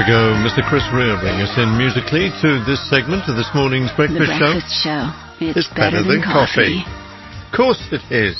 go. Mr. Chris Rea bringing us in musically to this segment of this morning's breakfast The Breakfast Show. It's better than coffee. Of course it is.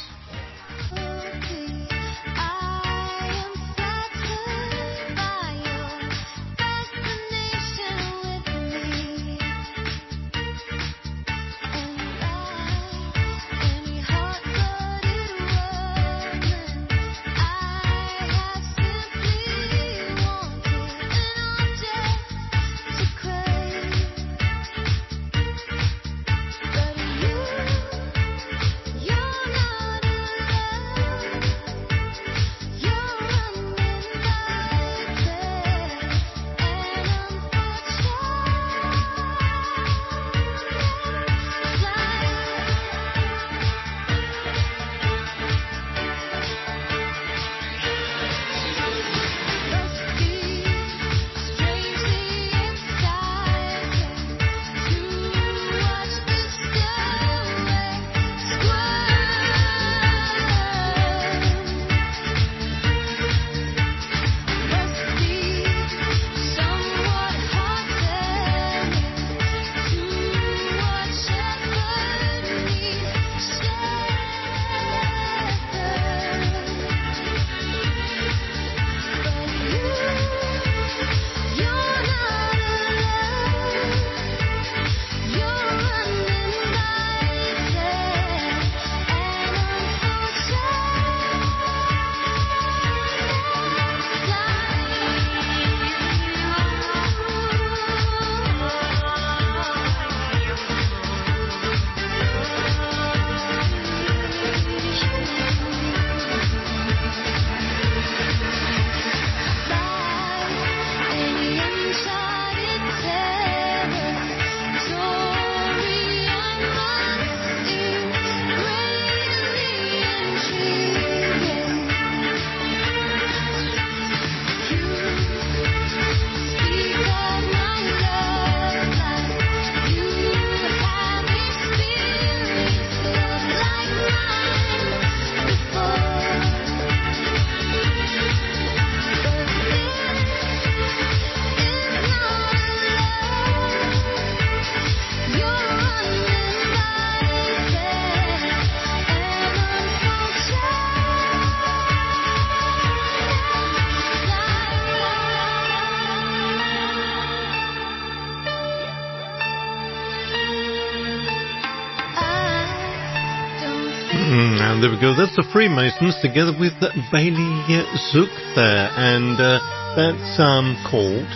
And there we go. That's the Freemasons together with Bailey Zook there. And that's called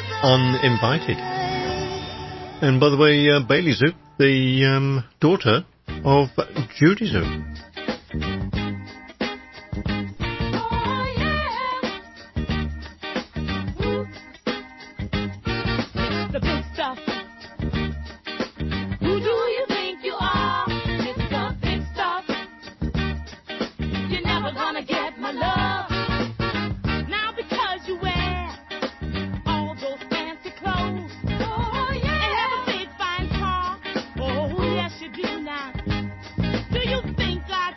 Uninvited. And by the way, Bailey Zook, the daughter of Judy Zook. Do you think like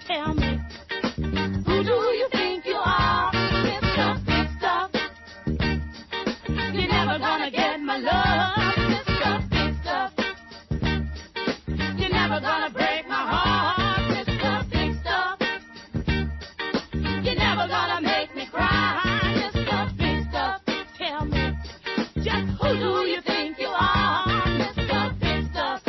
Tell me, who do you think you are? Mr. Big Stuff. You're never gonna get my love, Mr. Big Stuff. You're never gonna break my heart, Mr. Big Stuff. You're never gonna make me cry, Mr. Big Stuff. Tell me, just who do you think you are, Mr. Big Stuff?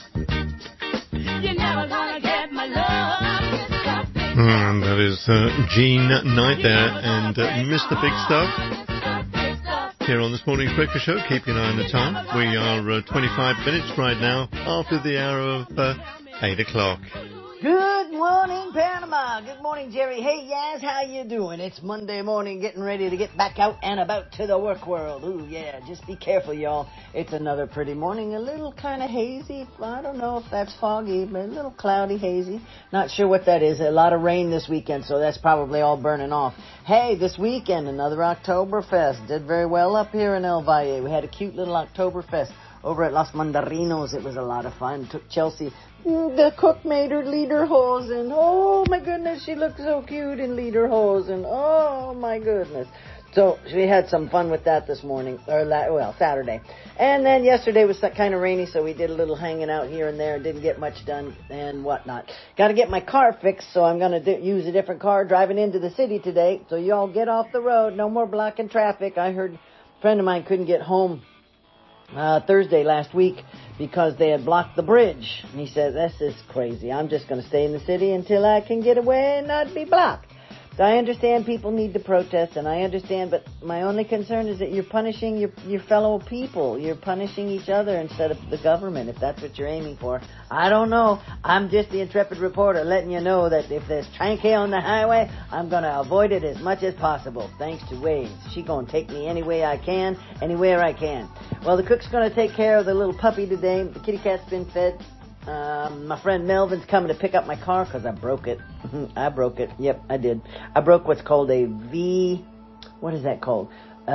You're never gonna get my love, Mr. Big Stuff. And that is Jean Knight there and Mr. Big Stuff. Here on this morning's breakfast show, keeping an eye on the time. We are 25 minutes right now after the hour of 8 o'clock. Good morning, Panama. Good morning, Jerry. Hey, Yaz, how you doing? It's Monday morning, getting ready to get back out and about to the work world. Ooh, yeah, just be careful, y'all. It's another pretty morning, a little kind of hazy. I don't know if that's foggy, but a little cloudy, hazy. Not sure what that is. A lot of rain this weekend, so that's probably all burning off. Hey, this weekend, another Oktoberfest. Did very well up here in El Valle. We had a cute little Oktoberfest over at Los Mandarinos. It was a lot of fun. Took Chelsea. The cook made her lederhosen. Oh, my goodness, she looked so cute in lederhosen. Oh, my goodness. So we had some fun with that this morning, or Saturday. And then yesterday was kind of rainy, so we did a little hanging out here and there. Didn't get much done and whatnot. Got to get my car fixed, so I'm going to use a different car driving into the city today. So y'all get off the road. No more blocking traffic. I heard a friend of mine couldn't get home Thursday last week because they had blocked the bridge. And he said, this is crazy. I'm just going to stay in the city until I can get away and not be blocked. So I understand people need to protest, and I understand, but my only concern is that you're punishing your fellow people. You're punishing each other instead of the government, if that's what you're aiming for. I don't know. I'm just the intrepid reporter letting you know that if there's trankey on the highway, I'm going to avoid it as much as possible, thanks to Waze. She's going to take me any way I can, anywhere I can. Well, the cook's going to take care of the little puppy today. The kitty cat's been fed. My friend Melvin's coming to pick up my car because I broke it. I broke it. Yep, I did. I broke what's called a V... What is that called?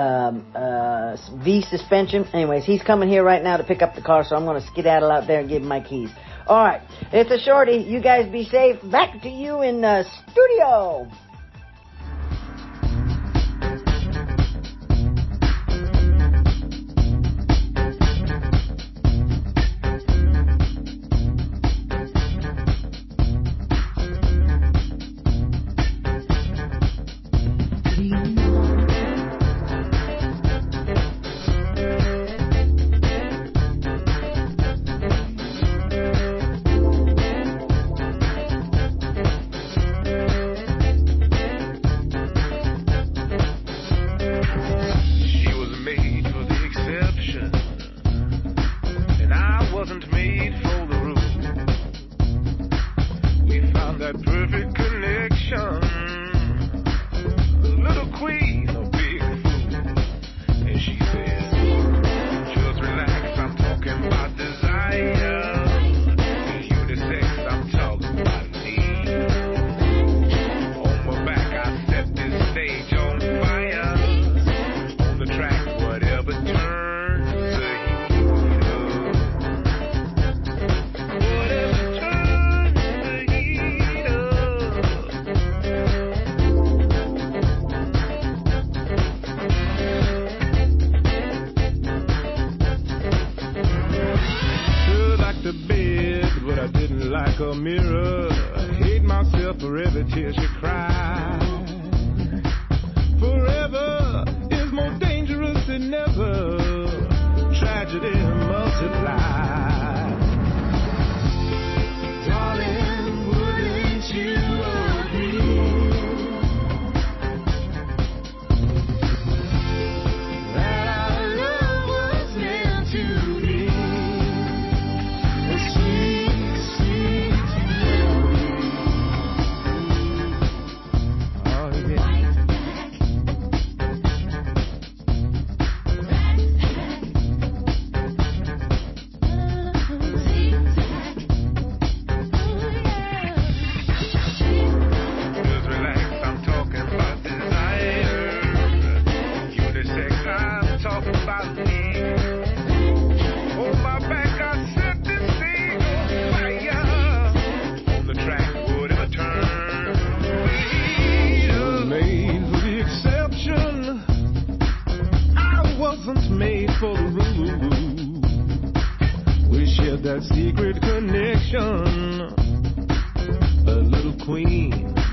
V suspension. Anyways, he's coming here right now to pick up the car, so I'm going to skedaddle out there and give him my keys. All right, it's a shorty. You guys be safe. Back to you in the studio.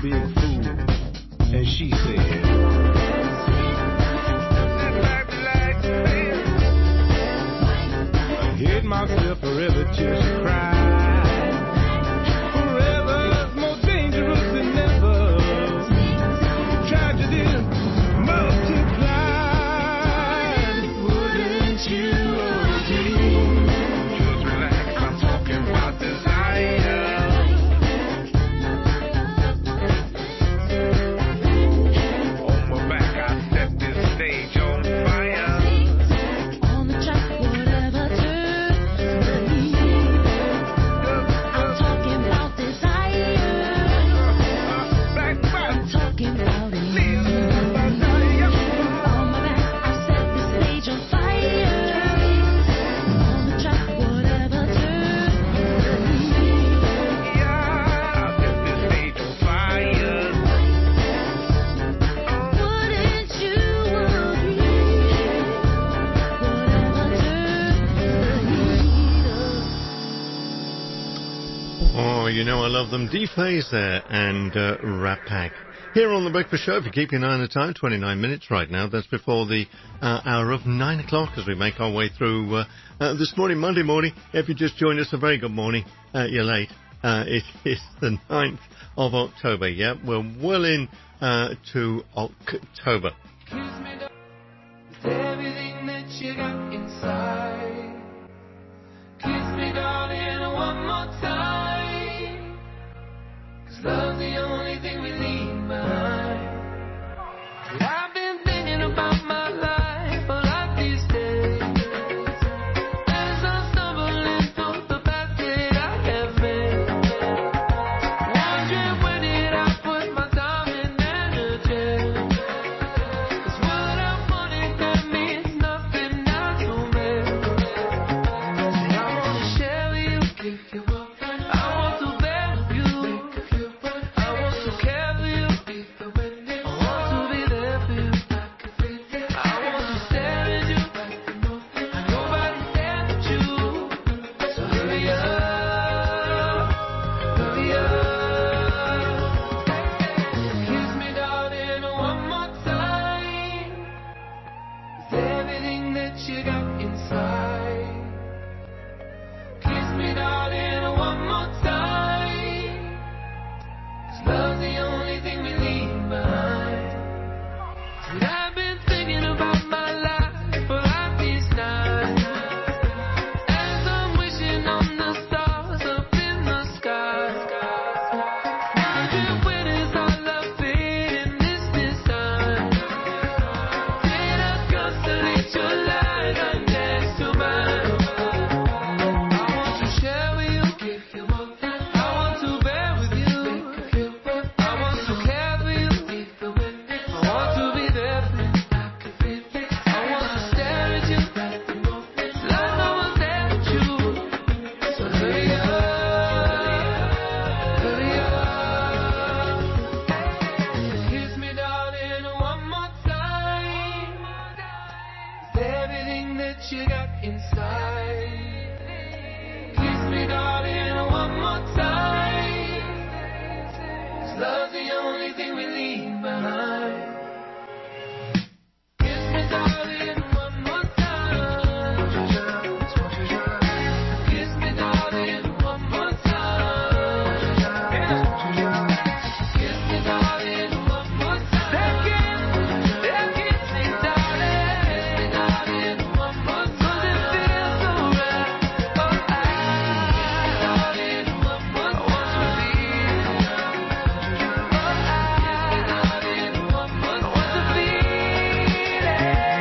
big fool. And she said, I hid myself forever till she cried. Forever's more dangerous than ever. Tragedy multiplied. Wouldn't you agree? Just relax, I'm talking about desire. On my back, I set this stage on fire. On the track, whatever turns the heat. I'm talking about desire. I'm talking about it. On my back, I set the stage on fire. On the track, whatever turns the heat. I set this stage on fire. Wouldn't you agree? Whatever turns the heat. Oh, you know I love them. D-Phase there and Rat Pack. Here on The Breakfast Show, if you keep your eye on the time, 29 minutes right now. That's before the hour of 9 o'clock as we make our way through this morning, Monday morning. If you just joined us, a very good morning. You're late. It is the 9th of October. Yeah, we're well in to October. Everything that you got inside. Kiss me, darling, one more time. 'Cause love's the only thing we leave behind. I've been thinking about my life a lot these days. As I'm stumbling through the path that I have made. Wondering where did I put my time and energy. 'Cause what I wanted that means nothing now to me. And I wanna share with you, give you up. I want to bear with you. I want to care for you. I want to be there for you. I want to stare at you. Nobody stares at you. So hurry up, hurry up. Kiss me, darling, one more time. With everything that you got inside. Kiss me, darling, one more time. 'Cause love's the only thing we leave behind. And I've been thinking about my life a lot these nights. As I'm wishing on the stars up in the sky. Wondering where does our love fit in this time? Did I constellate your light right next to mine? I want to share with you. I want to bear with you. I want to care for you. I want to be there for you. I want to stare at you. Like no one stared at you. So hurry up, hurry up. Kiss me, darling, one more time. With everything that you got inside. Kiss me, darling, one more time. 'Cause love's the only thing we leave behind. Kiss me, darling, one more time. Kiss me, darling, one more time. Kiss me, darling, one more time. Kiss me, darling, one more time. 'Cause it feels so right. Oh, darling, one more time. I want to be. Oh, darling, one more time. I want to feel it.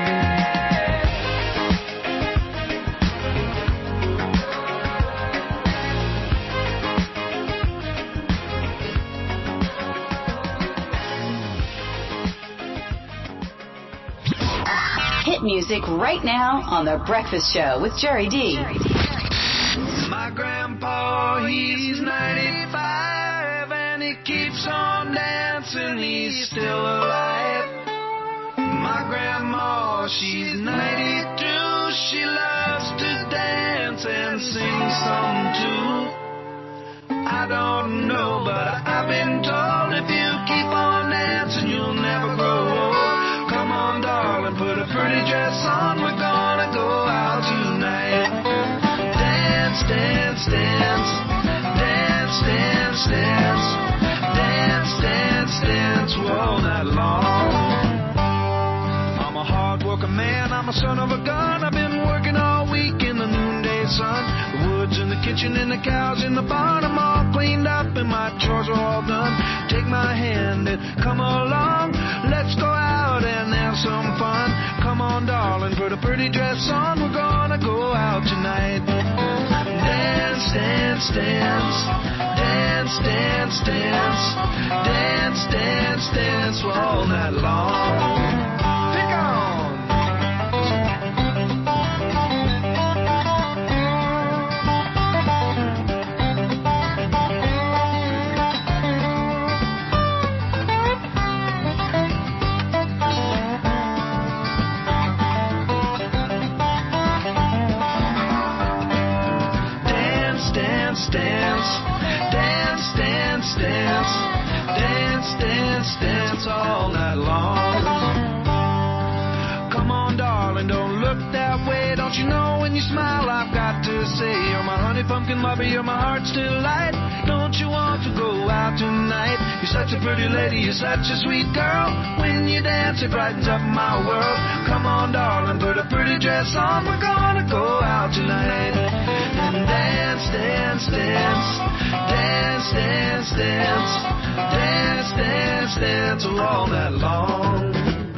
Hit music right now on The Breakfast Show with Jerry D. My grandpa, he's 95 and he keeps on dancing, he's still alive. My grandma, she's 92, she loves to dance and sing some too. I don't know, but I've been told if you all night long. I'm a hard working man, I'm a son of a gun. I've been working all week in the noonday sun. The woods in the kitchen and the cows in the barn, I'm all cleaned up and my chores are all done. Take my hand and come along, let's go out and have some fun. Come on, darling, put a pretty dress on, we're gonna go out tonight. Dance, dance, dance, dance, dance, dance, dance, dance, dance all night long. Pick on. Dance, dance, dance, dance, dance, dance, dance, dance all night long. Come on, darling, don't look that way. Don't you know when you smile, I've got to say, you're my honey pumpkin lover, you're my heart's delight. Don't you want to go out tonight? You're such a pretty lady, you're such a sweet girl. When you dance, it brightens up my world. Come on, darling, put a pretty dress on, we're gonna go out tonight. And dance, dance, dance, dance, dance, dance, dance, dance, dance all night long.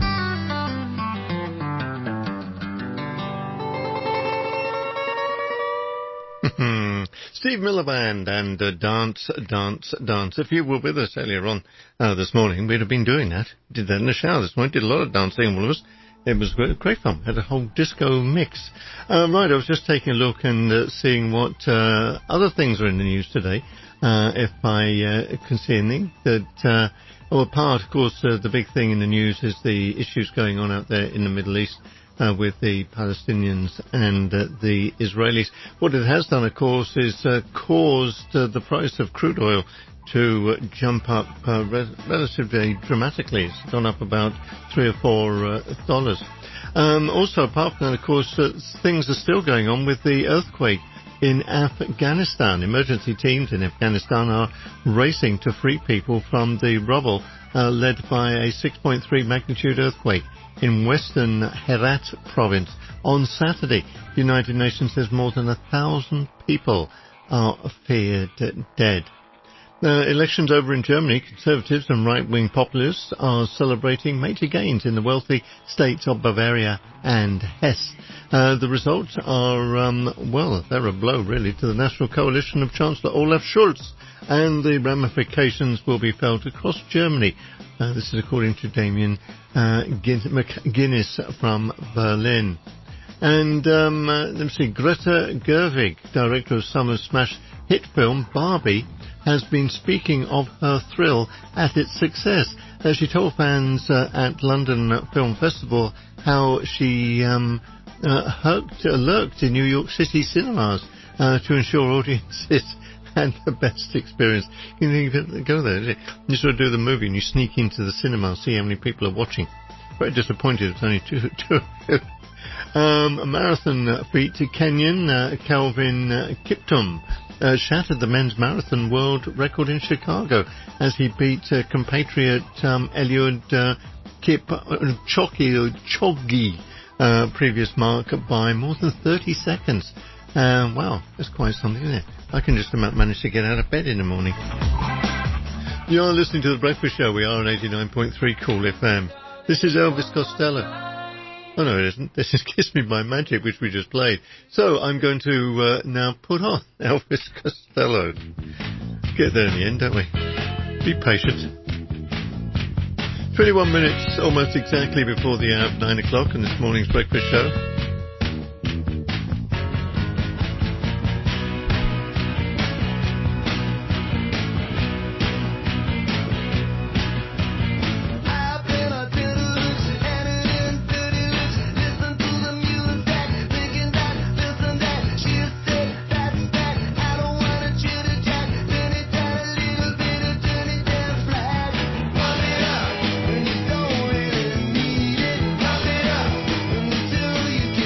Steve Miller Band and Dance, Dance, Dance. If you were with us earlier on this morning, we'd have been doing that. Did that in the shower this morning. Did a lot of dancing, all of us. It was great fun. Had a whole disco mix. Right, I was just taking a look and seeing what other things are in the news today. If I can see anything that, apart, of course, the big thing in the news is the issues going on out there in the Middle East. With the Palestinians and the Israelis. What it has done, of course, is caused the price of crude oil to jump up relatively dramatically. It's gone up about $3 or $4. Also, apart from that, of course, things are still going on with the earthquake in Afghanistan. Emergency teams in Afghanistan are racing to free people from the rubble led by a 6.3 magnitude earthquake in western Herat province on Saturday. The United Nations says more than 1,000 people are feared dead. Elections over in Germany, Conservatives and right-wing populists are celebrating major gains in the wealthy states of Bavaria and Hesse. The results are, they're a blow really to the National Coalition of Chancellor Olaf Scholz, and the ramifications will be felt across Germany. This is according to Damien McGuinness from Berlin. And let me see, Greta Gerwig, director of summer smash hit film Barbie, has been speaking of her thrill at its success. She told fans at London Film Festival how she lurked in New York City cinemas to ensure audiences had the best experience. You can go there, you sort of do the movie and you sneak into the cinema, see how many people are watching. Very disappointed it's only two. A marathon feat, Kenyan Calvin Kiptum shattered the men's marathon world record in Chicago as he beat compatriot Eliud Kipchoge, previous mark by more than 30 seconds. Wow, that's quite something, isn't it? I can just about manage to get out of bed in the morning. You're listening to The Breakfast Show. We are on 89.3 Cool FM. This is Elvis Costello. Oh, no, it isn't. This is Kiss Me by Magic, which we just played. So I'm going to now put on Elvis Costello. Get there in the end, don't we? Be patient. 21 minutes, almost exactly before the hour of 9 o'clock on this morning's Breakfast Show. Till you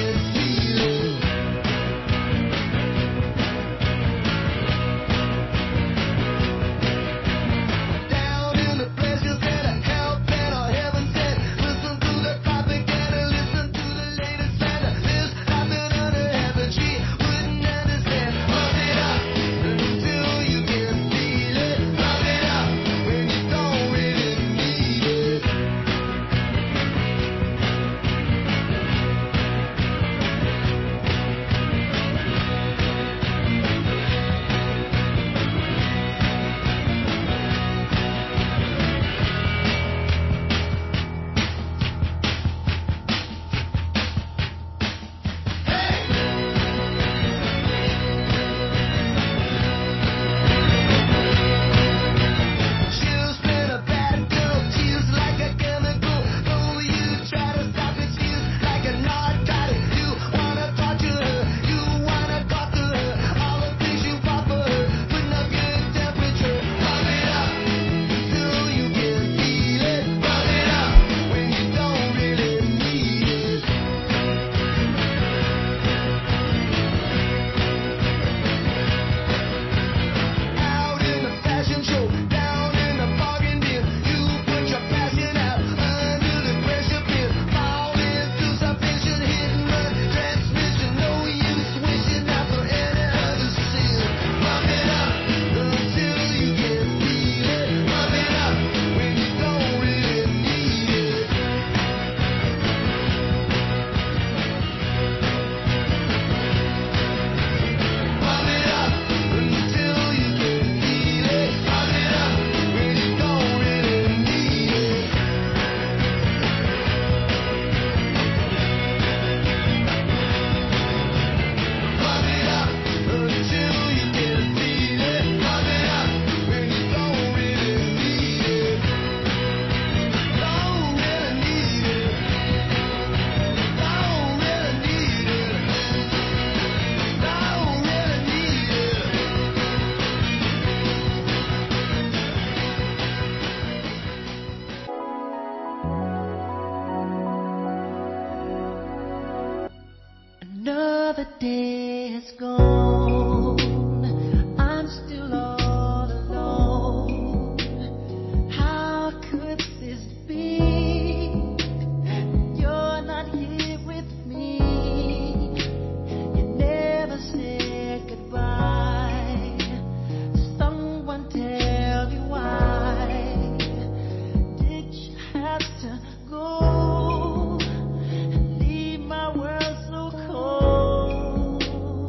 Another day has gone. I'm still all alone. How could this be? You're not here with me. You never said goodbye. Someone tell me why. Did you have to go? My world so cold.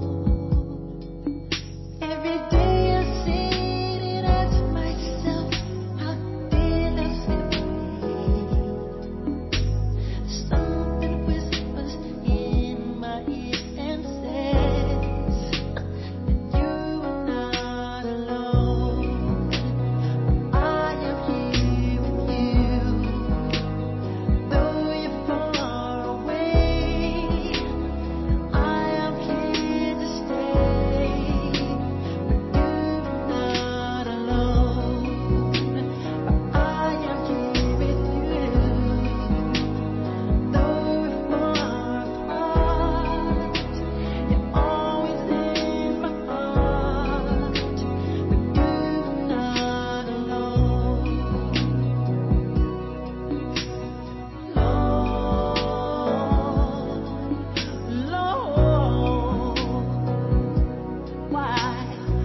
Every day I say it, ask myself, how did I slip away? Something whispers in my ear and says that you are not alone. I am here with you, though you're far away. I am here to stay, but you're not alone. I am here with you, though we're far apart. You're always in my heart, but you're not alone. Lord, why,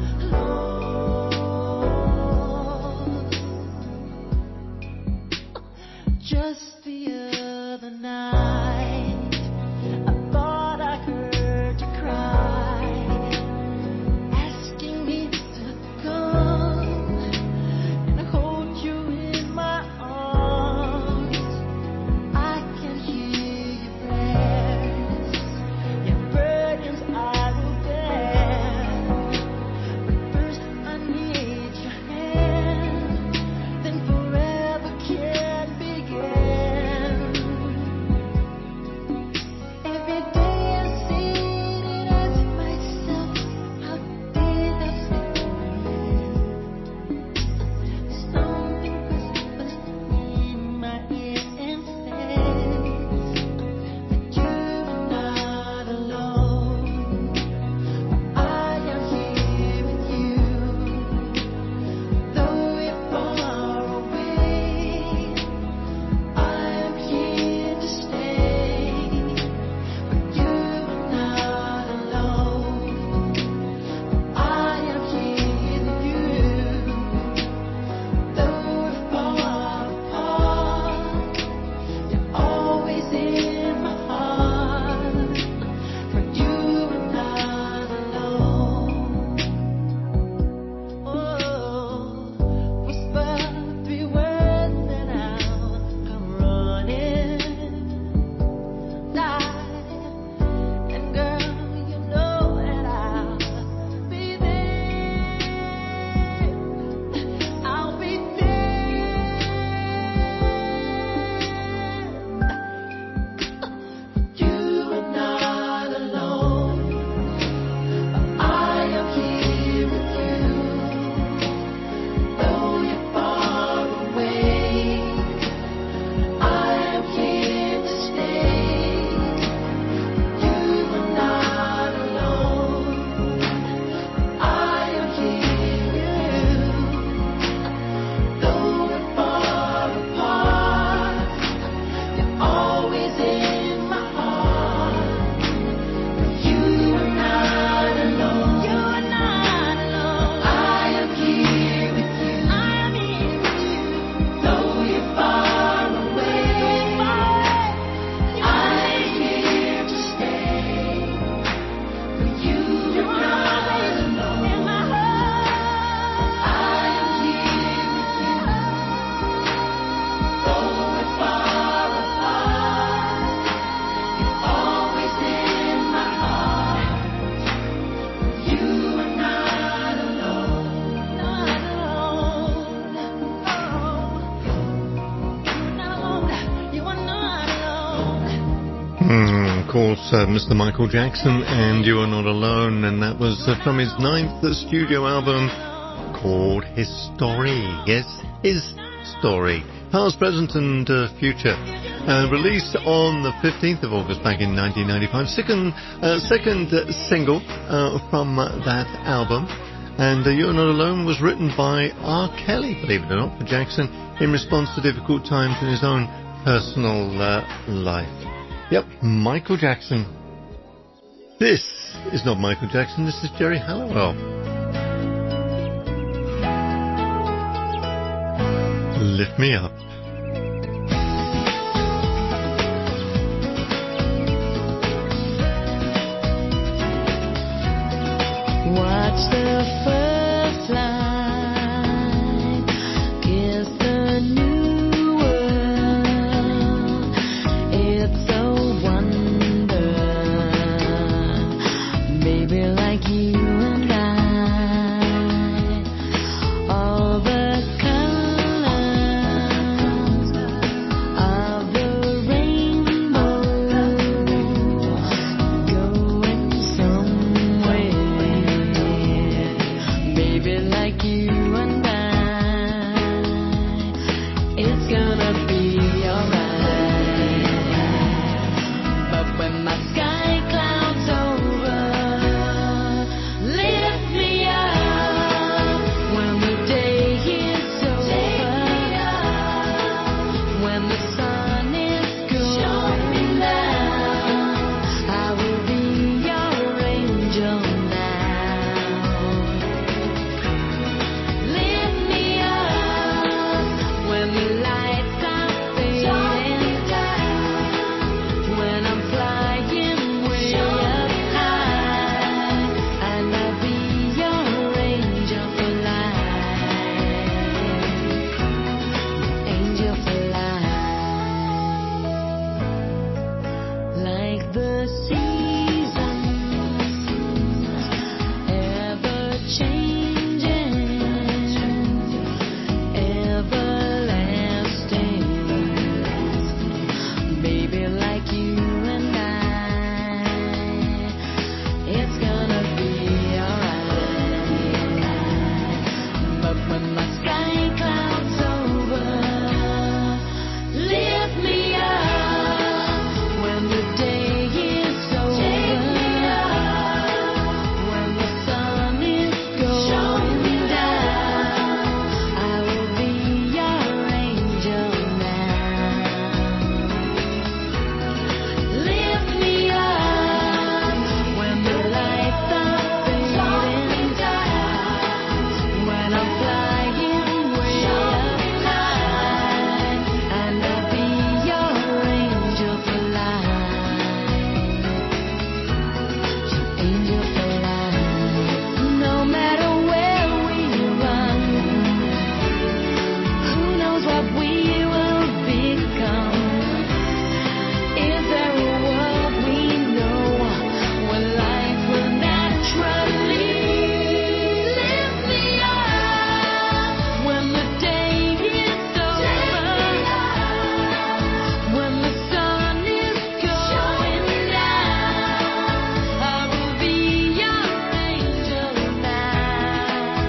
Lord? Just the other night, I thought I heard you cry, asking me to come and hold you in my arms. I can hear your prayers, your burdens I will bear. But first I need your hand, then forever can begin. Every day I see it, ask myself, how did I slip away? Something whispers in my ear and says that you're not alone. I am here with you, though you're far away. I am here to stay, but you're not alone. I am here with you, though we're far apart. You're always in my heart, for you are not alone. Oh, whisper 3 words and I'll come running. And girl, you know that I'll be there. I'll be there. You are not alone. I am here with you, though you're far away. I am here to stay. You are not alone. I am here with you, though we're far apart. You're always in my heart, but you are not alone. You are not alone. I am here with you. I am here with you, though you're far away. I am here to stay, but you are not alone. In my heart, I am here with you, though we're far apart. You're always in my heart, but you are not alone. Not alone. Not alone. You are not alone. Of course, Mr. Michael Jackson and You Are Not Alone, and that was from his 9th studio album called His Story. Yes, His Story. Past, present and future. Released on the 15th of August back in 1995. Second single from that album. And You're Not Alone was written by R. Kelly, believe it or not, for Jackson in response to difficult times in his own personal life. Yep, Michael Jackson. This is not Michael Jackson, this is Jerry Halliwell. Lift Me Up. Watch the first light, kiss the new world. It's a wonder, baby, like you and I. All the colors of the rainbow going somewhere. Baby, like you and I, it's gonna be alright. But when my sky clouds over, lift me up. When the day is over, when the sun is going down, I will be your angel now. Lift me up when the lights are fading down, when I'm flying way up high, and I'll be your angel for life, angel for life, like the seasons, ever changing, everlasting. Baby, like you and I, it's gonna be alright. But when my sky clouds over, lift me up. When the day is over, when the sun is going down, I will be your angel now. Lift me up when the lights are fading down, when I'm flying way up high, and I'll be your angel for life, angel for life. No matter where we run, who knows what we will become? Is there a world we know where life will naturally lift me up? When the day is over, when the sun is going down, I will be your angel now.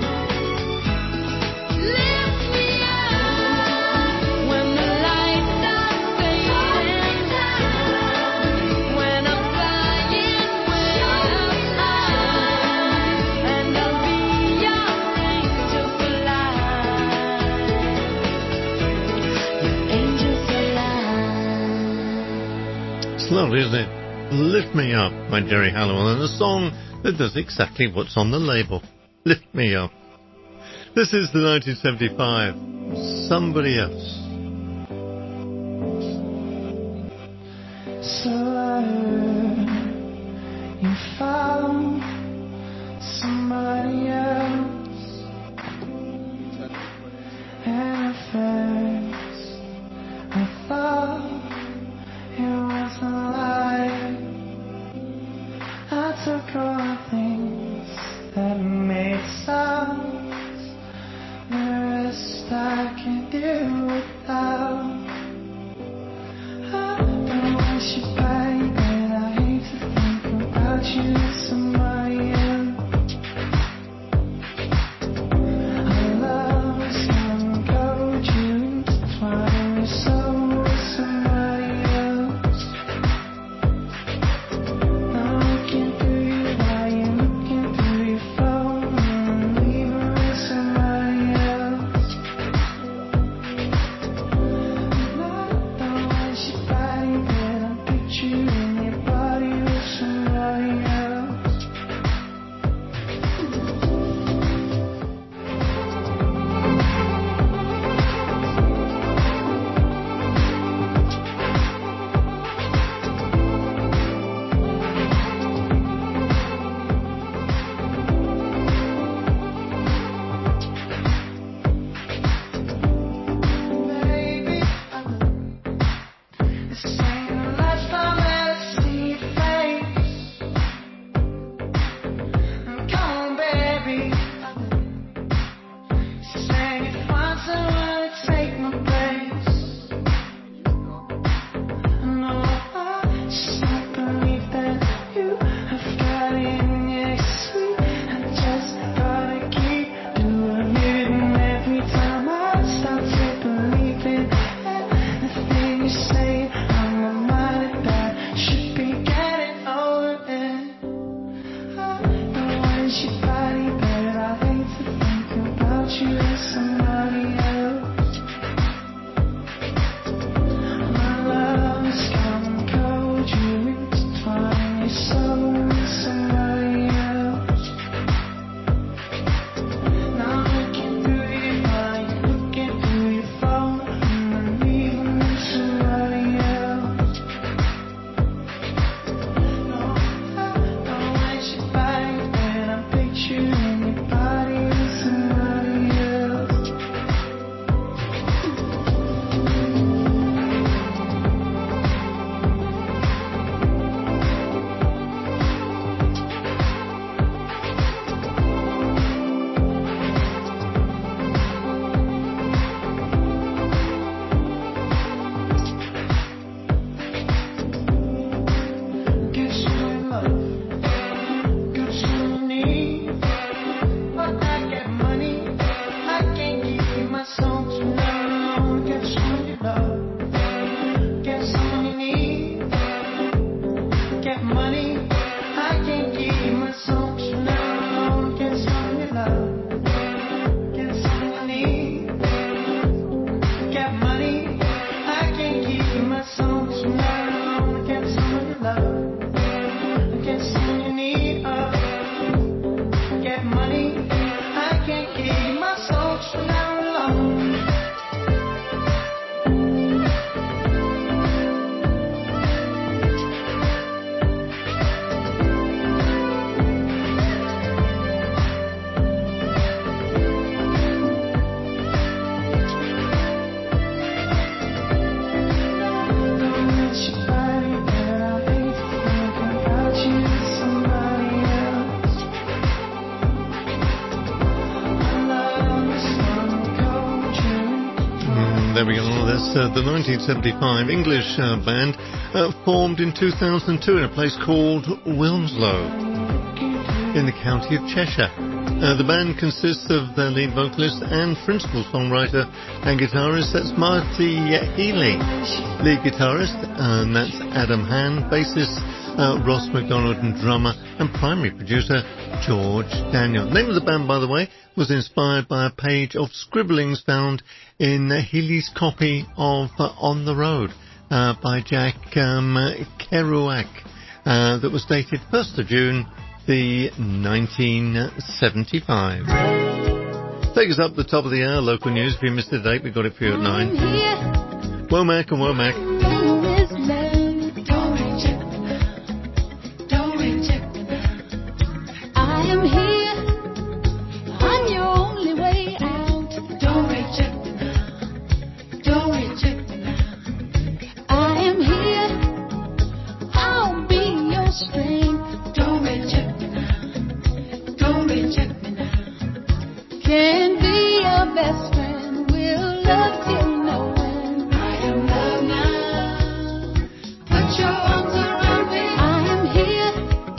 Lift me up when the lights are fading down, when I'm flying way up high, and I'll be your angel for life, your angel for life. It's lovely, isn't it? Lift Me Up by Jerry Halliwell, and a song that does exactly what's on the label. Lift Me Up. This is the 1975 Somebody Else. So I heard you found somebody else, and at first I thought it was a lie. I took all the things that made sense, the rest I can do without. I don't want you back, but I hate to think about you with somebody else. your love. Get someone you need. Get money. I can't keep my soul alone. Get someone you love. Get someone you need. Get money. I can't keep my soul alone. Get someone you love. Get someone you need. Get money. I can't keep my soul alone. There we go. That's the 1975 English band formed in 2002 in a place called Wilmslow in the county of Cheshire. The band consists of their lead vocalist and principal songwriter and guitarist, that's Marty Healy. Lead guitarist, and that's Adam Hand. Bassist, Ross McDonald, and drummer and primary producer, George Daniel. The name of the band, by the way, was inspired by a page of scribblings found in Healy's copy of On the Road by Jack Kerouac that was dated 1st of June, the 1975. Take us up the top of the hour, local news. If you missed the date, we got it for you at 9. Womack and Womack. Can be your best friend, we'll love till no end. I am love now. Put your arms around me. I am here.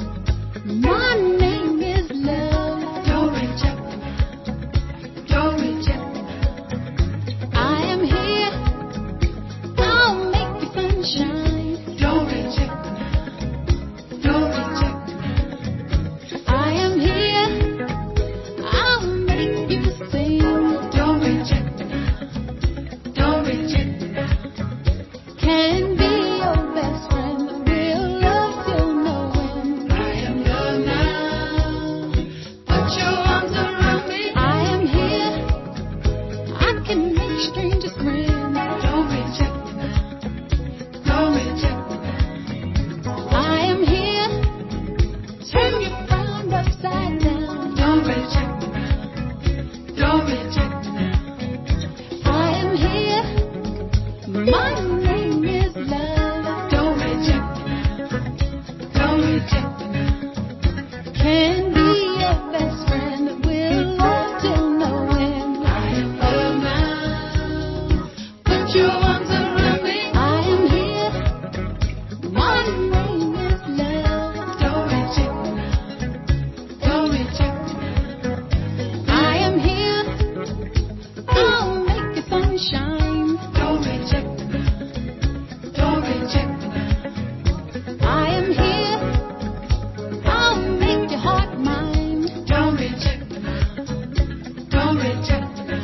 My name is love. Don't reject me now. Don't reject me now. I am here. I'll make the sunshine. Don't reject me now. Don't reject me now. I am here. I'll make you sing. Don't reject me now. Don't reject me now. Can be your best friend. We'll love till no end. I am love now. Put your arms around me. I am here. I can make strangers grin. Don't reject me now. Don't reject me now. I am here. Turn your frown upside down. Don't reject me now. Don't reject me now. I am here. My name is love. Don't reject me now. Don't reject me now. Can be your best friend. We'll love till no end. I am love now. Put your arms around me. I am here. My name is love. Don't reject me now. Don't reject me now. I am here. I'll make the sunshine. Don't reject me now. Don't reject me now. I am here. I'll make your heart mine. Don't reject me now. Don't reject me now.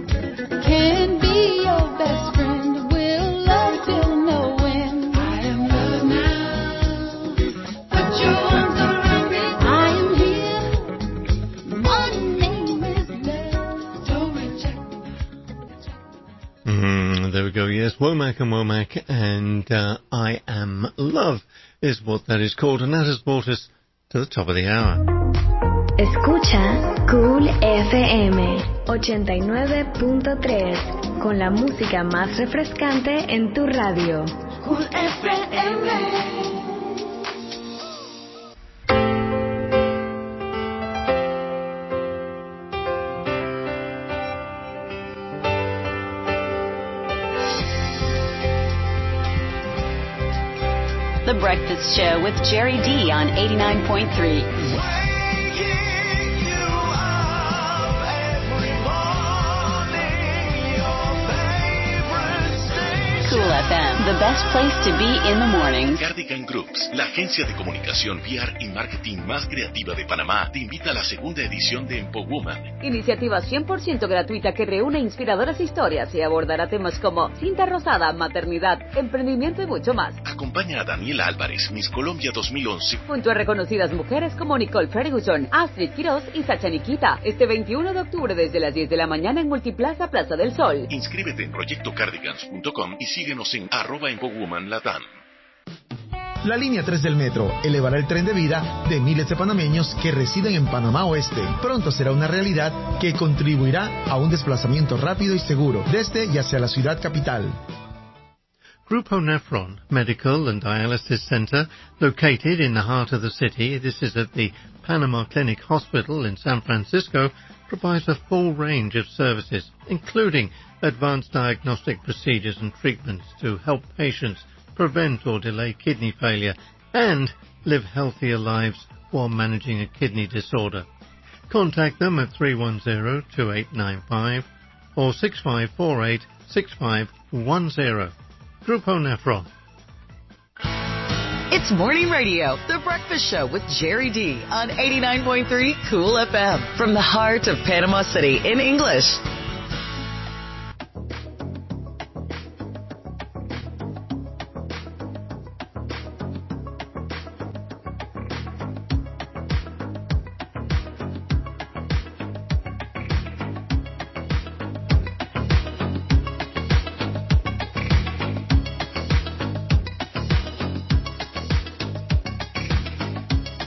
Can be your best friend. We'll love till no end. I am love now. Put your arms around me. I am here. My name is love. Don't reject me now. There we go, yes, Womack and Womack, and I Am Love is what that is called, and that has brought us to the top of the hour. Escucha Cool FM 89.3 con la música más refrescante en tu radio. Cool FM. The Breakfast Show with Jerry D on 89.3. FM, the best place to be in the mornings. Cardigan Groups, la agencia de comunicación, PR y marketing más creativa de Panamá, te invita a la segunda edición de Empowoman. Iniciativa 100% gratuita que reúne inspiradoras historias y abordará temas como cinta rosada, maternidad, emprendimiento y mucho más. Acompaña a Daniela Álvarez, Miss Colombia 2011. Junto a reconocidas mujeres como Nicole Ferguson, Astrid Quiroz y Sacha Nikita, este 21 de octubre desde las 10 de la mañana en Multiplaza Plaza del Sol. Inscríbete en proyectocardigans.com y síguenos en @Empowomanlatam. La línea 3 del metro elevará el tren de vida de miles de panameños que residen en Panamá Oeste. Pronto será una realidad que contribuirá a un desplazamiento rápido y seguro desde y hacia la ciudad capital. Grupo Nephron Medical and Dialysis Center, located in the heart of the city, this is at the Panama Clinic Hospital in San Francisco, provides a full range of services, including advanced diagnostic procedures and treatments to help patients prevent or delay kidney failure and live healthier lives while managing a kidney disorder. Contact them at 310-2895 or 6548-6510. Grupo Nephron. It's Morning Radio, The Breakfast Show with Jerry D on 89.3 Cool FM from the heart of Panama City in English.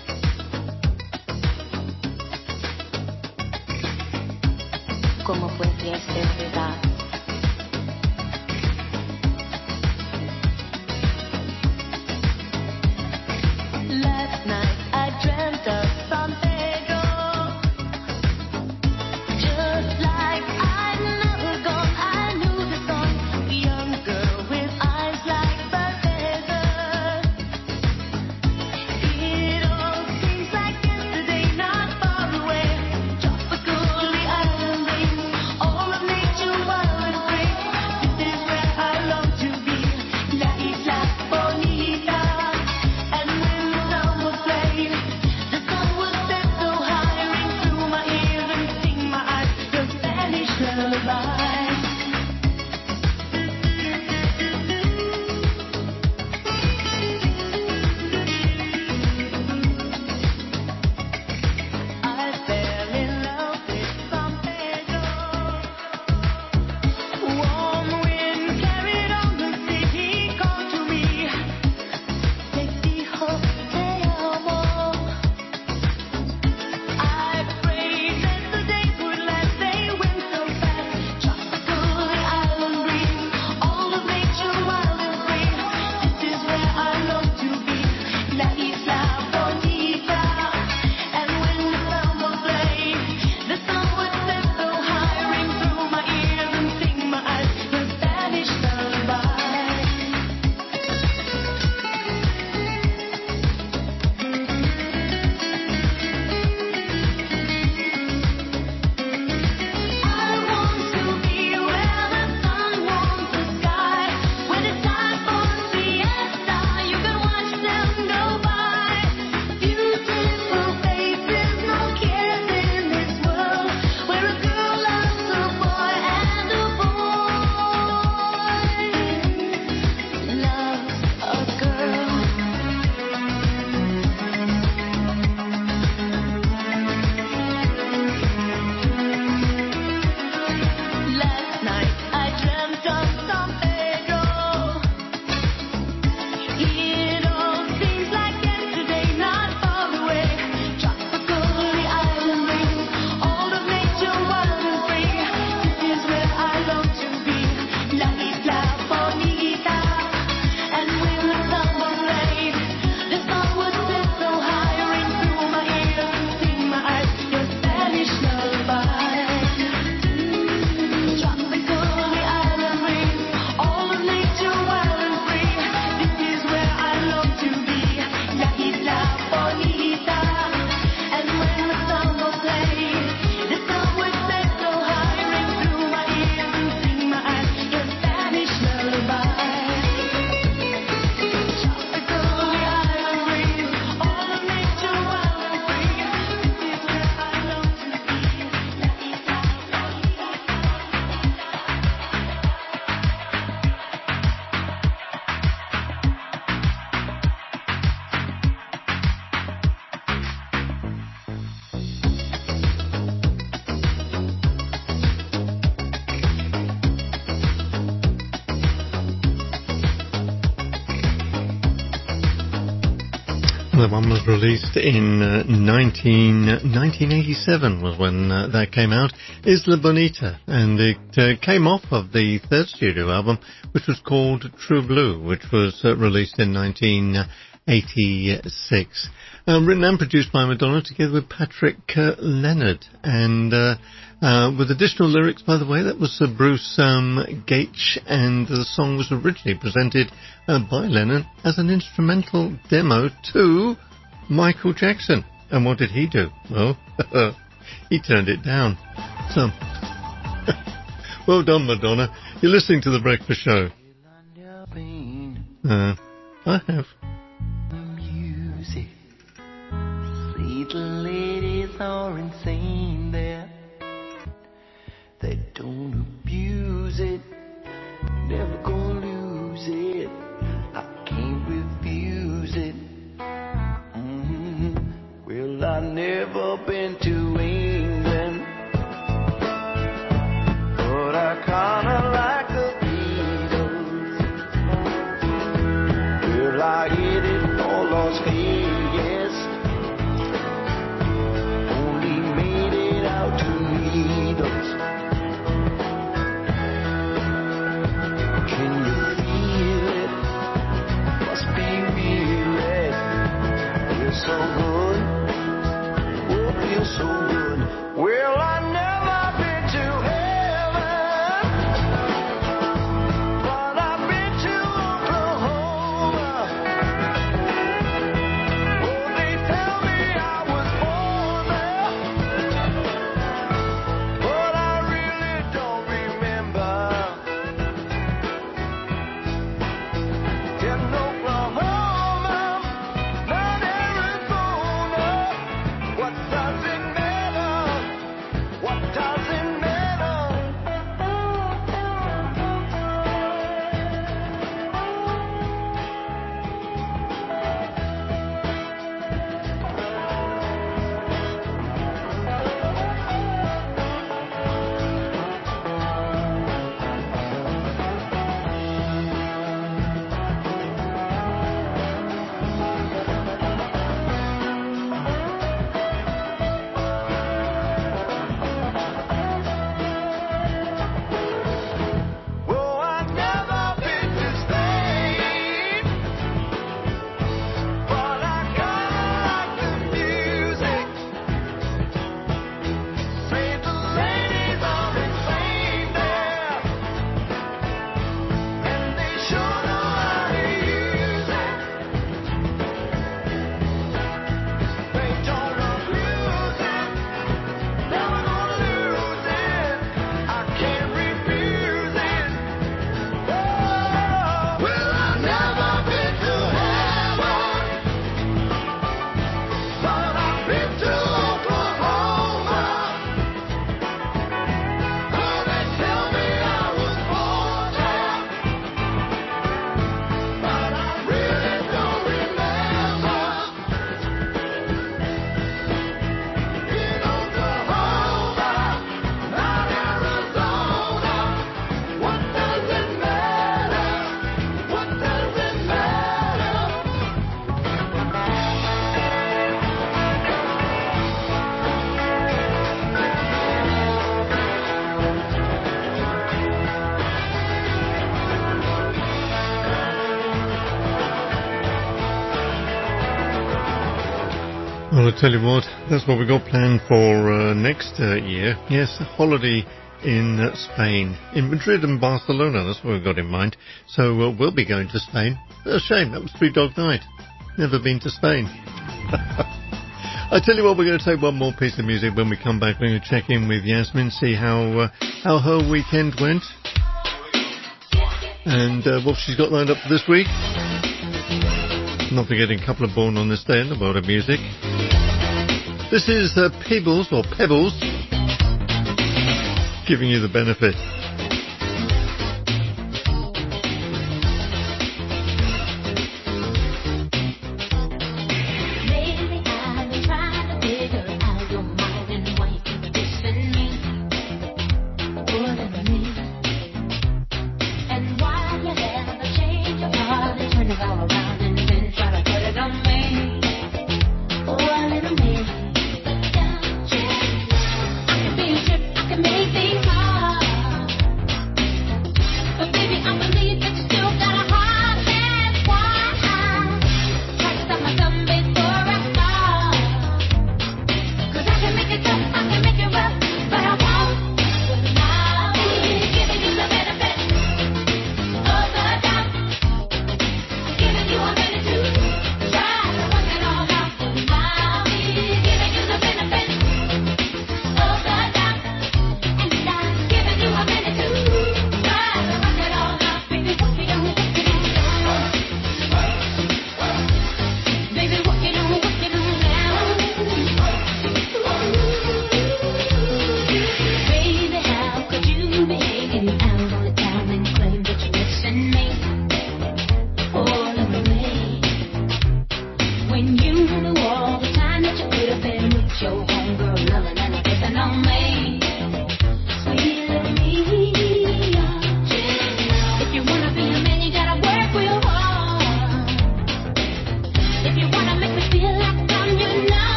¿Cómo fue? The one was released in 1987 was when that came out, Isla Bonita, and it came off of the third studio album, which was called True Blue, which was released in 1986. Written and produced by Madonna together with Patrick Leonard, and with additional lyrics, by the way. That was Bruce Gaich, and the song was originally presented by Lennon as an instrumental demo to Michael Jackson. And what did he do? Well, he turned it down. So, well done, Madonna. You're listening to The Breakfast Show. I have. Music. See, the ladies are insane there. They don't abuse it, never gonna lose it. I can't refuse it. Well, I've never been to England, but I kinda like the Beatles. Well, I hit it for Las Vegas, only made it out to Needles. Can you feel it? Must be real. Feels so good. Oh, feels so good. Well, I've never been to heaven, but I've been to Oklahoma. Oh, they tell me I was born there, but I really don't remember. In Oklahoma, not Arizona. What does it matter? What does it matter? Well, I've never been to Spain, but I kinda like the music. Say the ladies are insane there, and they sure know how to use it. They don't abuse it, never gonna lose it. I can't refuse it. Well, I've never been to heaven, but I've been to Oklahoma. Oh, they tell me I was born there, but I really don't remember. In Oklahoma, not Arizona. What does it matter? What does it matter? Well, I tell you what, that's what we got planned for next year. Yes, a holiday in Spain, in Madrid and Barcelona. That's what we've got in mind. So we'll be going to Spain. A shame, that was Three Dog Night. Never been to Spain. I tell you what, we're going to take one more piece of music. When we come back, we're going to check in with Yasmin, see how her weekend went, and what she's got lined up for this week. Not forgetting a couple of Born on This Day in the world of music. This is Pebbles, giving you the benefit. Lately I've been trying to figure out your mind and why you keep dissing me, pulling me, and why you never change your heart and turn it all around and then try to put it on me.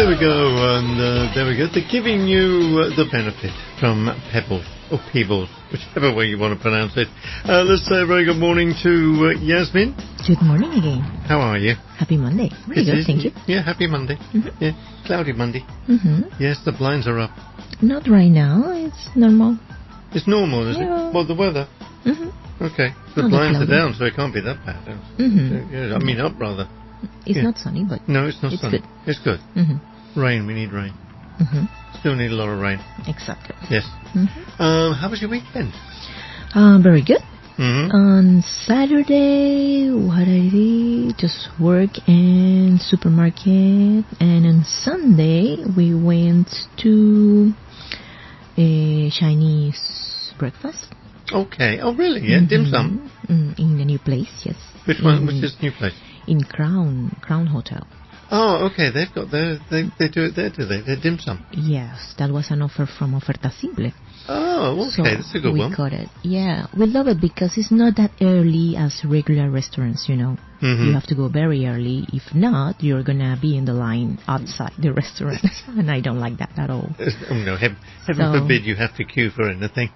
There we go, and there we go. They're giving you the benefit from Pebbles, or Peebles, whichever way you want to pronounce it. Let's say a very good morning to Yasmin. Good morning again. How are you? Happy Monday. Really good, thank you. Yeah, happy Monday. Yeah, cloudy Monday. Yes, the blinds are up. Not right now, it's normal. It's normal, is it? Well, the weather? Okay. The blinds are down, so it can't be that bad. Yeah, I mean, up rather. It's not sunny, but no, it's not it's sunny. good. It's good. Rain, we need rain. Still need a lot of rain. Exactly. Yes. How was your weekend? Very good. On Saturday, what I did, just work and supermarket, and on Sunday we went to a Chinese breakfast. Okay. Oh, really? Yeah, dim sum. In the new place, yes. Which one? Which is new place? In Crown Hotel. Oh, okay. They've got they do it there, do they? They're dim sum. Yes, that was an offer from Oferta Simple. Oh, okay. So that's a good one. We got it. Yeah, we love it because it's not that early as regular restaurants, you know. You have to go very early. If not, you're going to be in the line outside the restaurant. And I don't like that at all. Oh, no. Heaven forbid you have to queue for anything.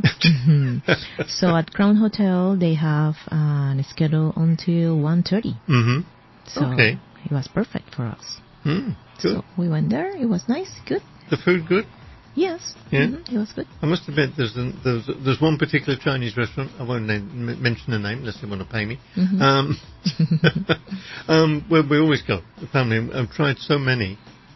So at Crown Hotel, they have a schedule until 1:30. So okay. It was perfect for us. Good. So we went there. It was nice. Good. The food good? Yes. Yeah. It was good. I must admit, there's one particular Chinese restaurant. I won't mention the name unless they want to pay me. Where we always go, the family. I've tried so many,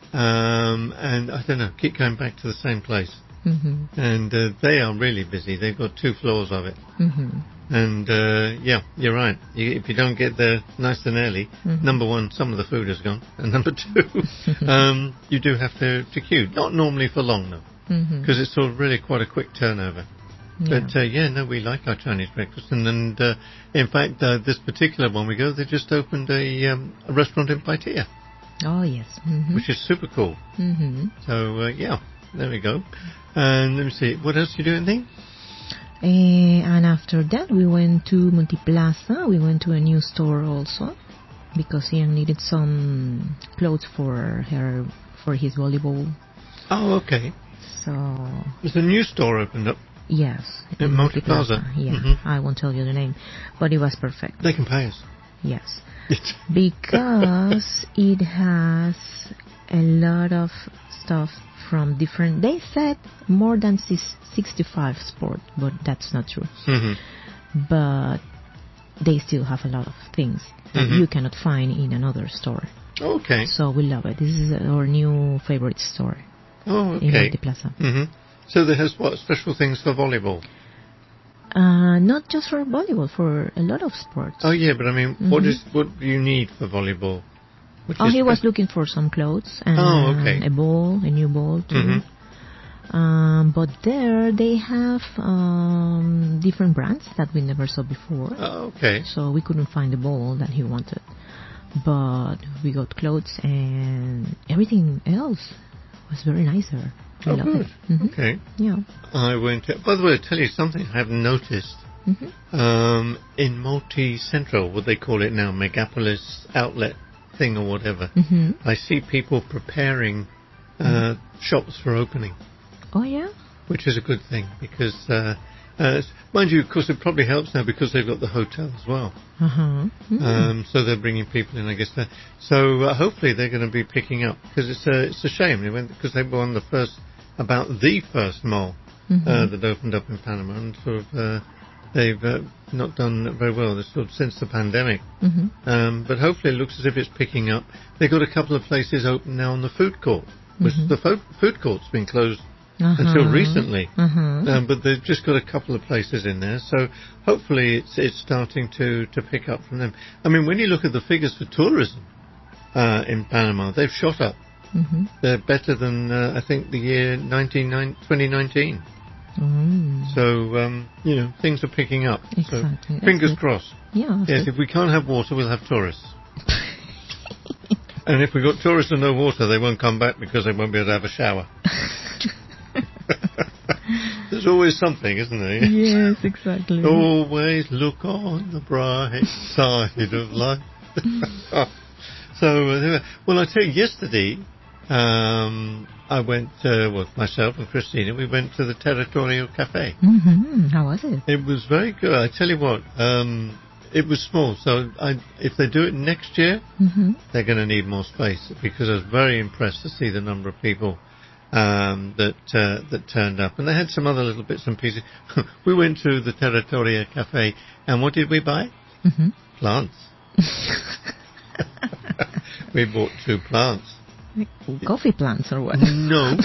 and I don't know, keep going back to the same place. And they are really busy. They've got 2 floors of it. And yeah, you're right. If you don't get there nice and early, number one, some of the food is gone, and number 2, you do have to queue. Not normally for long though, because it's sort of really quite a quick turnover. Yeah. But yeah, no, we like our Chinese breakfast, and in fact, this particular one we go, they just opened a restaurant in Paitilla. Oh yes, which is super cool. So yeah, there we go. And let me see, what else you doing there? And after that, we went to Multiplaza. We went to a new store also because Ian needed some clothes for his volleyball. Oh, okay. So there's a new store opened up. Yes, in Multiplaza. Yeah, I won't tell you the name, but it was perfect. They can pay us. Yes, because it has a lot of stuff from different. They said more than 65 sports, but that's not true. But they still have a lot of things that you cannot find in another store. Okay. So we love it. This is our new favorite store. Oh, okay. In Multiplaza. So there has what special things for volleyball? Not just for volleyball, for a lot of sports. Oh yeah, but I mean, what do you need for volleyball? He was looking for some clothes and a new ball too. But there they have different brands that we never saw before. Oh, okay. So we couldn't find the ball that he wanted. But we got clothes and everything else was very nice there. I love good. It. Okay. Yeah. I went. By the way, I'll tell you something I have noticed. In Multi Central, what they call it now, Megapolis outlet thing or whatever, I see people preparing shops for opening. Oh yeah? Which is a good thing because, mind you, of course, it probably helps now because they've got the hotel as well. So they're bringing people in, I guess. So hopefully they're going to be picking up because it's a shame because they were on the first mall that opened up in Panama, and sort of they've not done very well sort of since the pandemic. But hopefully it looks as if it's picking up. They've got a couple of places open now on the food court, which the food court's been closed until recently, but they've just got a couple of places in there, so hopefully it's starting to pick up from them. I mean, when you look at the figures for tourism in Panama, they've shot up. They're better than I think the year 2019. So things are picking up. Exactly. So fingers crossed. Yeah. Yes, if we can't have water, we'll have tourists. And if we've got tourists and no water, they won't come back because they won't be able to have a shower. There's always something, isn't there? Yes, exactly. Always look on the bright side of life. So, well, I tell you, yesterday, I went, myself and Christina, we went to the Territorio Cafe. How was it? It was very good. I tell you what, it was small, so if they do it next year, they're going to need more space, because I was very impressed to see the number of people that turned up. And they had some other little bits and pieces. We went to the Territoria Cafe, and what did we buy? Plants. We bought 2 plants. Coffee plants or what? No.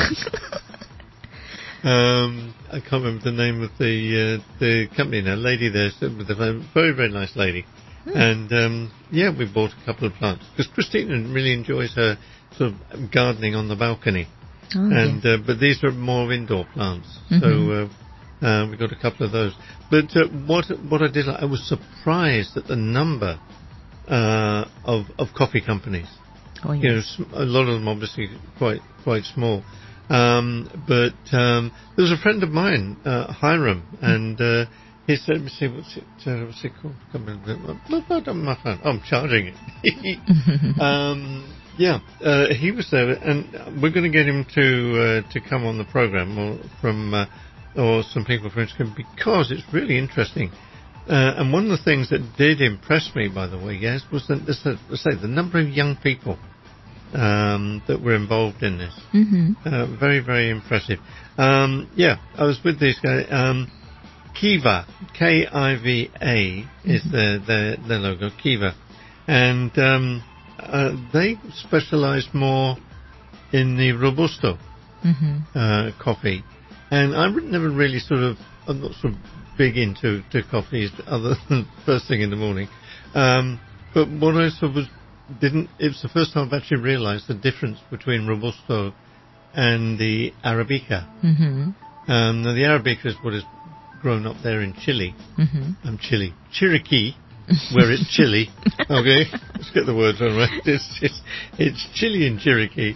I can't remember the name of the company now. Lady there, a very, very nice lady. And we bought a couple of plants, because Christina really enjoys her sort of gardening on the balcony. But these are more indoor plants, so we got a couple of those. But what I did, I was surprised at the number of coffee companies. Oh, yes. A lot of them obviously quite small. But there was a friend of mine, Hiram, and he said, let me see, what's it called? My phone. Oh, I'm charging it. He was there, and we're going to get him to come on the program, or some people from Instagram, because it's really interesting. And one of the things that did impress me, by the way, yes, was the number of young people that were involved in this. Very, very impressive. I was with these guys. Kiva, Kiva is their logo, Kiva, and they specialise more in the Robusto coffee, and I would never really I'm not sort of big into coffees other than first thing in the morning. But what I sort of it was the first time I've actually realised the difference between Robusto and the Arabica. Now the Arabica is what is grown up there in Chile. Chiriquí, where it's Chile. Okay, let's get the words on right. It's Chile and Chiriquí.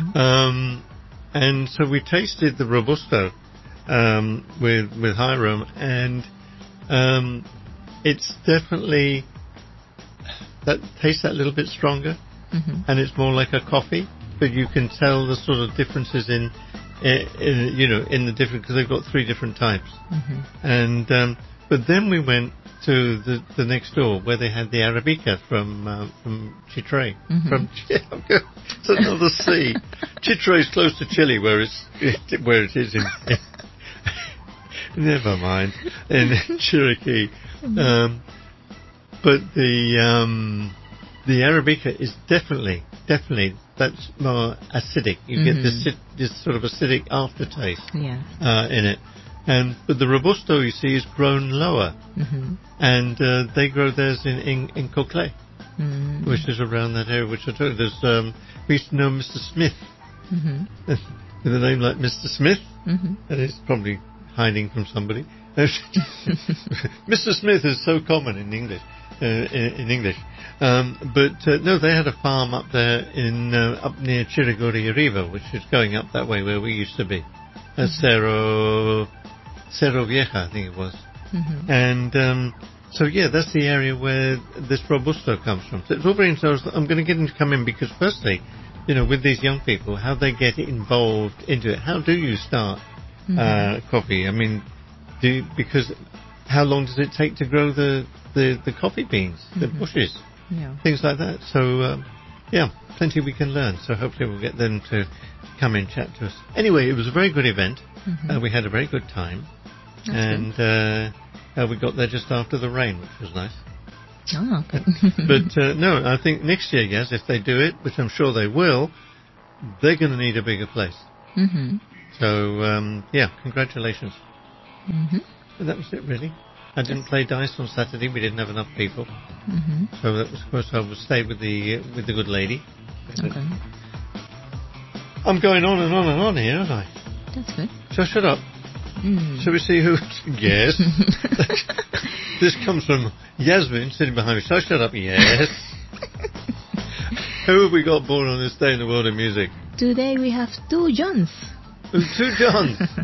And so we tasted the Robusto with Hiram, and it's definitely that tastes that little bit stronger, and it's more like a coffee. But you can tell the sort of differences in the different, because they've got 3 different types. And but then we went to the next door where they had the Arabica from Chitre. It's another C. Chitre is close to Chile, where it is in never mind, in Chiriquí. But the Arabica is definitely that's more acidic. You get this sort of acidic aftertaste in it. But the Robusto, you see, is grown lower, and they grow theirs in Coquelin, which is around that area. Which I told you, there's we used to know Mr. Smith with a name like Mr. Smith, and it's probably hiding from somebody. Mr. Smith is so common in English. No, they had a farm up there up near Chirigori Riva, which is going up that way where we used to be, Cerro Vieja, I think it was. And that's the area where this Robusto comes from. So it's all very interesting. I'm going to get him to come in, because firstly, with these young people, how they get involved into it. How do you start coffee? I mean, because how long does it take to grow the coffee beans, the bushes, things like that? So, plenty we can learn. So hopefully we'll get them to come and chat to us. Anyway, it was a very good event. We had a very good time. That's and we got there just after the rain, which was nice. Oh, okay. But no, I think next year, yes, if they do it, which I'm sure they will, they're going to need a bigger place. So, congratulations. And that was it, really. I didn't play dice on Saturday. We didn't have enough people. So that was, of course, I would stay with the good lady. Okay. I'm going on and on and on here, aren't I? That's good. So shut up. Shall we see who... Yes. This comes from Yasmin sitting behind me. So shut up. Yes. Who have we got born on this day in the world of music? Today we have 2 Johns. 2 Johns.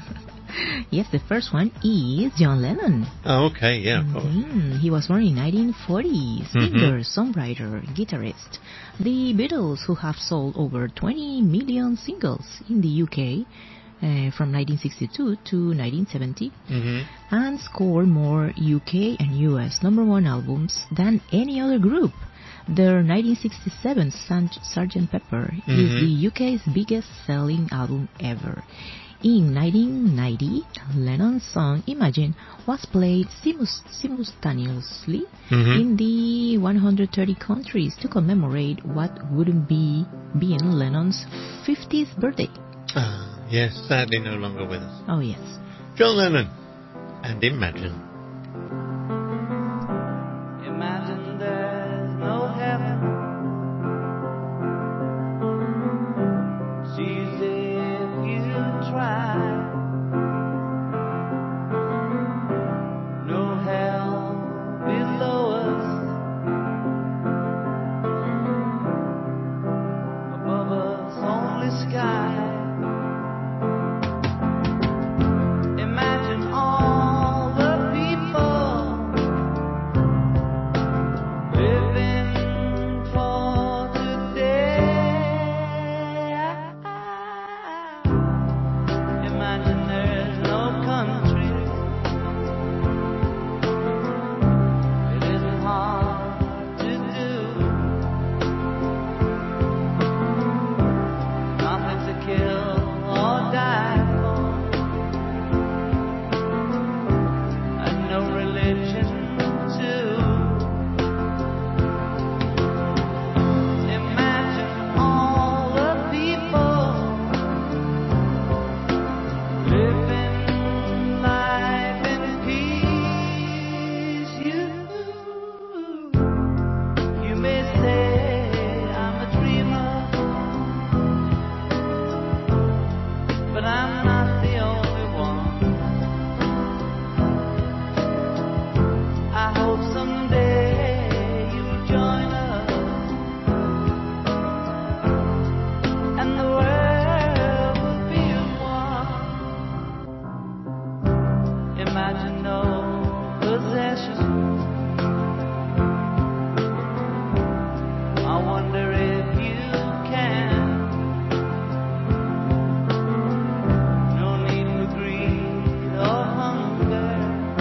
Yes, the first one is John Lennon. Oh, okay, yeah, of course. He was born in 1940. Singer, songwriter, guitarist. The Beatles, who have sold over 20 million singles in the UK from 1962 to 1970, and scored more UK and US #1 albums than any other group. Their 1967 Sgt. Pepper is the UK's biggest selling album ever. In 1990, Lennon's song Imagine was played simultaneously in the 130 countries to commemorate what would be being Lennon's 50th birthday. Yes, sadly no longer with us. Oh, yes. John Lennon and Imagine. Imagine there's no heaven. It's easy if you try. No hell below us. Above us only sky. Imagine all the people living for today. Imagine there's no country. It isn't hard to do. Nothing to kill or die for. And no religion too. Imagine all the people living life in peace. You may say I'm a dreamer, but I'm not the only one. I hope someday you'll join us, and the world will be as one. Imagine no possessions. I wonder if you can. No need for greed or hunger.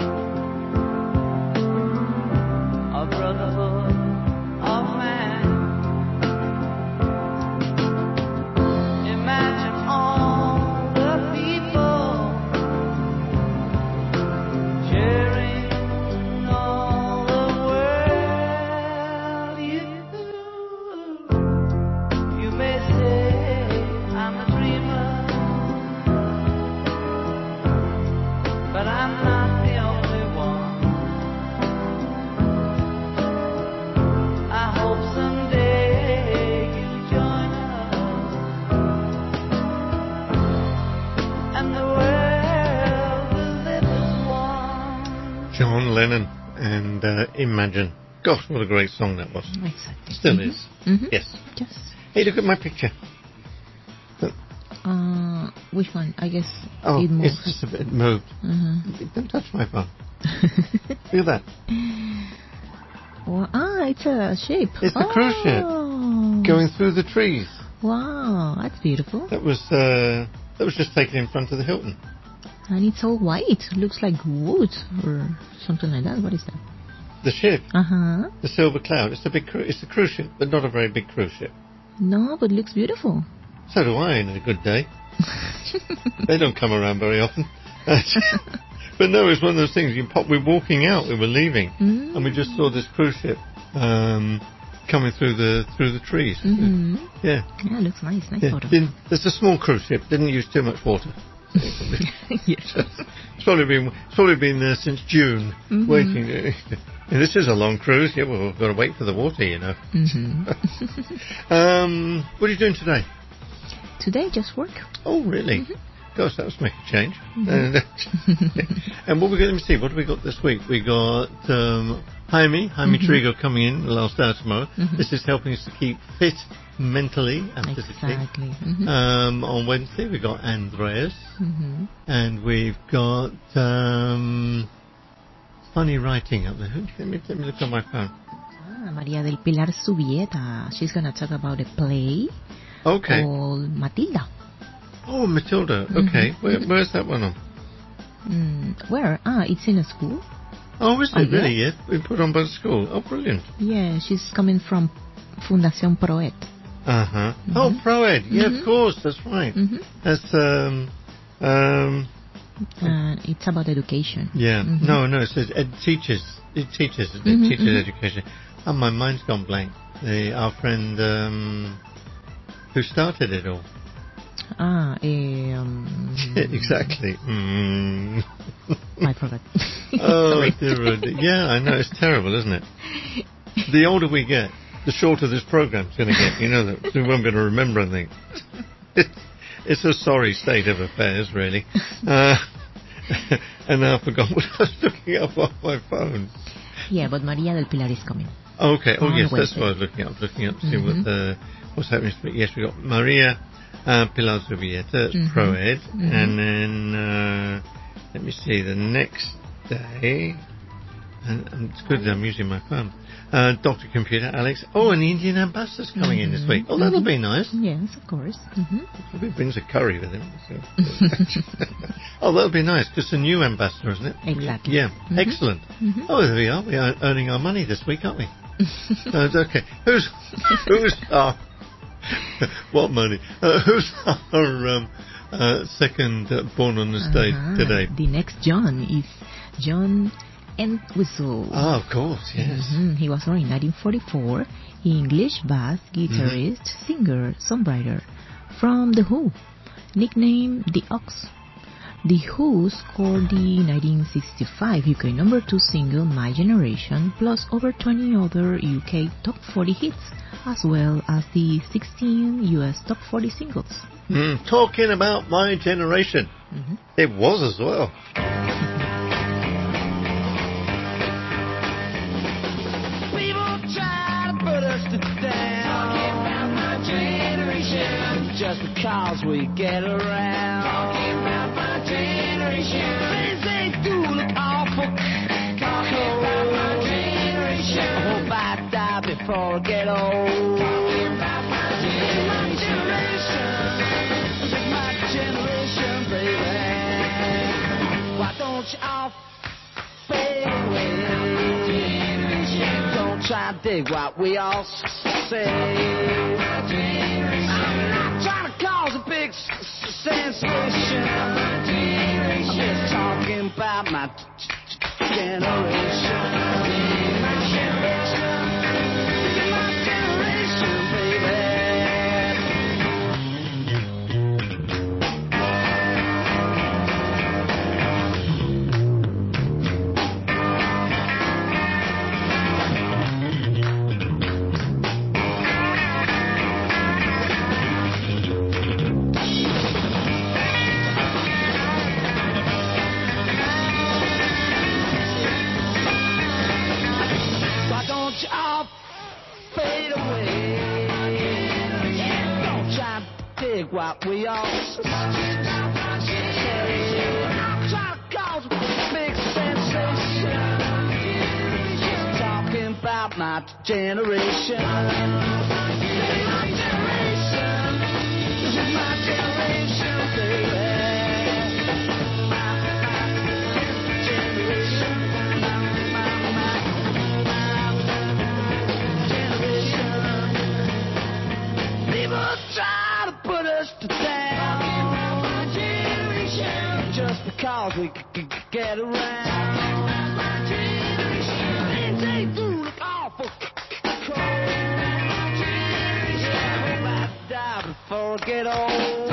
A brotherhood of man. Imagine all the people sharing all the world. You may say I'm a dreamer, but I'm not the only one. I hope someday you'll join us, and the world will live as one. John Lennon and Imagine. Gosh, what a great song that was. Exactly. Still is. Yes. Yes. Hey, look at my picture. Which one? I guess Oh, it moves. it's just a bit moved. Don't touch my phone. Look at that. It's a shape. It's the cruise ship going through the trees. Wow, that's beautiful. That was just taken in front of the Hilton. And it's all white. Looks like wood or something like that. What is that? The ship, Uh-huh. the Silver Cloud. It's a cruise ship, but not a very big cruise ship. No, but it looks beautiful. So do I, in a good day. They don't come around very often. But no, it's one of those things. We were walking out, we were leaving, and we just saw this cruise ship coming through the trees. Yeah. Yeah, it looks nice. Nice Yeah. photo. There's a small cruise ship. Didn't use too much water. Yes. It's probably been there since June, waiting. And this is a long cruise. Yeah, well, we've got to wait for the water, you know. What are you doing today? Today, just work. Oh, really? Gosh, that must make a change. And what we got? Let me see. What have we got this week? We got Jaime Trigo coming in the last hour tomorrow. This is helping us to keep fit mentally and physically. Exactly. On Wednesday we've got Andreas, and we've got funny writing up there. Let me look on my phone. Maria del Pilar Subieta. She's going to talk about a play called Matilda. Oh, Matilda. Okay. Where's that one on? Where? It's in a school. Oh, is it really? Yeah, we put on by the school. Oh, brilliant. Yeah, she's coming from Fundación Proed. Oh, Proed. Yeah, of course. That's right. That's it's about education. Yeah. No, it says teachers. It teaches education. Oh, my mind's gone blank. Our friend who started it all. Exactly. I forgot. Oh, dear. Yeah, I know. It's terrible, isn't it? The older we get, the shorter this program's going to get. You know that we won't be able to remember anything. It's a sorry state of affairs, really. And now I forgot what I was looking up on my phone. Yeah, but Maria del Pilar is coming. Okay. Oh, yes, that's what I was looking up. To see what's happening. Yes, we got Maria Pilar Zubieta, Proed, and then let me see, the next day, and it's good that I'm using my phone, Dr. Computer, Alex. Oh, and the Indian ambassador's coming in this week. Oh, that'll be nice. Yes, of course. Probably brings a curry with him. So. Oh, that'll be nice, because it's a new ambassador, isn't it? Exactly. Yeah, excellent. Oh, there we are. We are earning our money this week, aren't we? Okay. Who's our... What money? Who's our second born on the stage today? The next John is John Entwistle. Oh, of course, yes. He was born in 1944. English bass guitarist, singer, songwriter from The Who, nicknamed The Ox. The Who scored the 1965 UK number 2 single My Generation, plus over 20 other UK top 40 hits, as well as the 16 US top 40 singles. Talking about My Generation, it was as well. People try to put us to down. Talking about my generation, just because we get around. Talking about my generation, things they do look awful. Talking about my generation, I hope I die before I get old. Talking about my generation, this is my generation, baby. Why don't you all fade away? Don't try to dig what we all say. I'm not trying to cause a big sensation. I'm just talking about my generation. My generation, this is my generation, baby. Why don't you all fade away? Don't try to dig what we all say. I'm trying to cause a big sensation. Just talking about my generation. This is my generation. This is my generation, baby. My generation. People try to put us to down. Just because we get around. Things they do look awful cold. Yeah, I hope I die before I get old.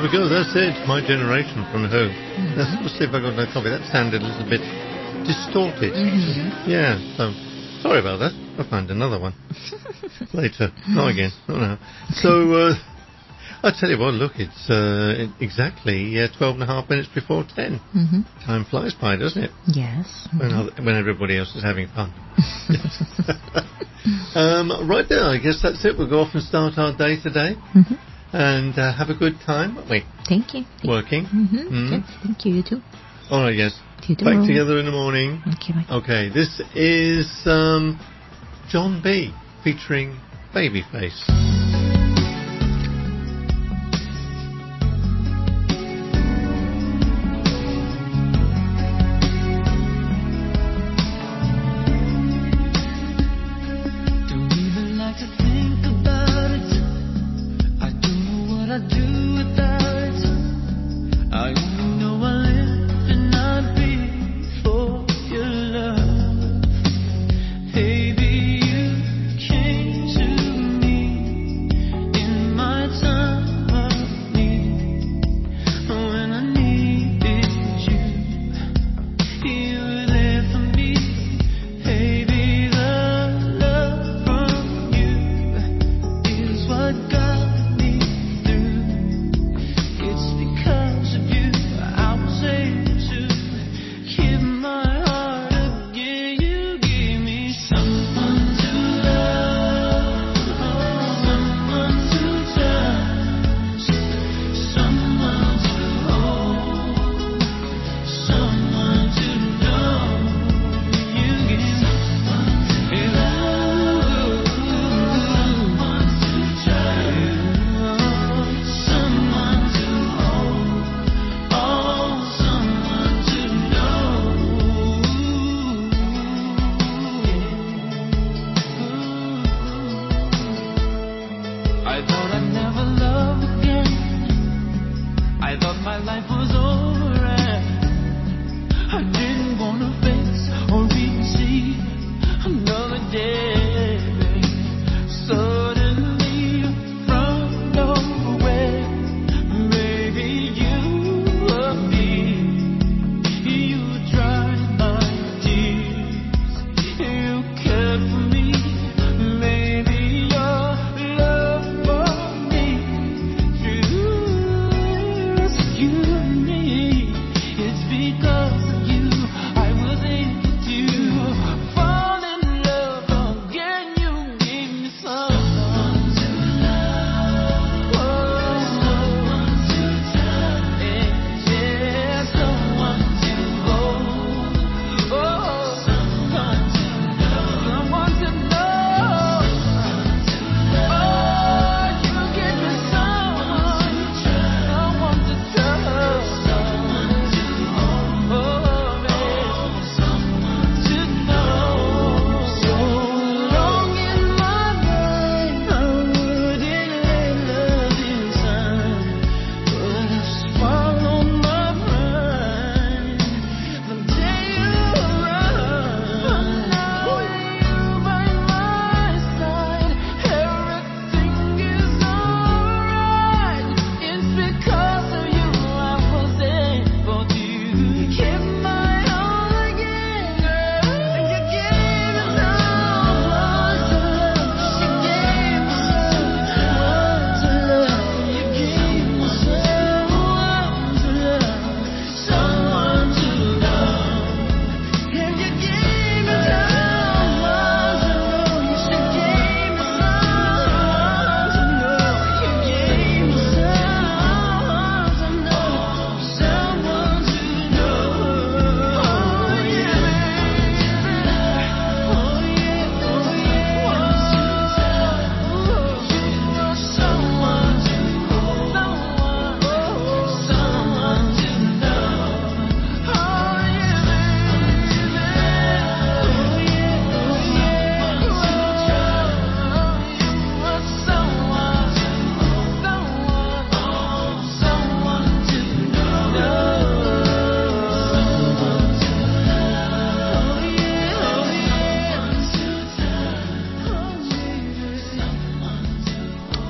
we go. That's it. My Generation from Who. Let's see if I got no copy. That sounded a little bit distorted. Yeah, so sorry about that. I'll find another one later. Not again. Not now. So, I tell you what, look, it's exactly 12 and a half minutes before 10. Time flies by, doesn't it? Yes. When everybody else is having fun. Right there, I guess that's it. We'll go off and start our day today. And have a good time, won't we? Thank you. Working. Yes, thank you. You too. All right, yes. See you Back tomorrow. together in the morning. Okay, bye. Okay, this is John B. featuring Babyface. Don't even like to think about it. I don't know what I'd do without it. I only know I lived and I'd be for your love. Baby, you came to me in my time of need. When I needed you, you were there for me. Baby, the love from you is what got me through. It's because of you I was able to give my heart again. You gave me someone to love, someone to touch, someone to hold, someone to know. You gave me someone to love, someone to touch, someone to hold, oh, someone to know. I thought I'd never love again. I thought my life was over and I didn't want to face or even see another day. Suddenly from nowhere, baby, you appeared. You dried my tears. You cared for me. Maybe your love for me. You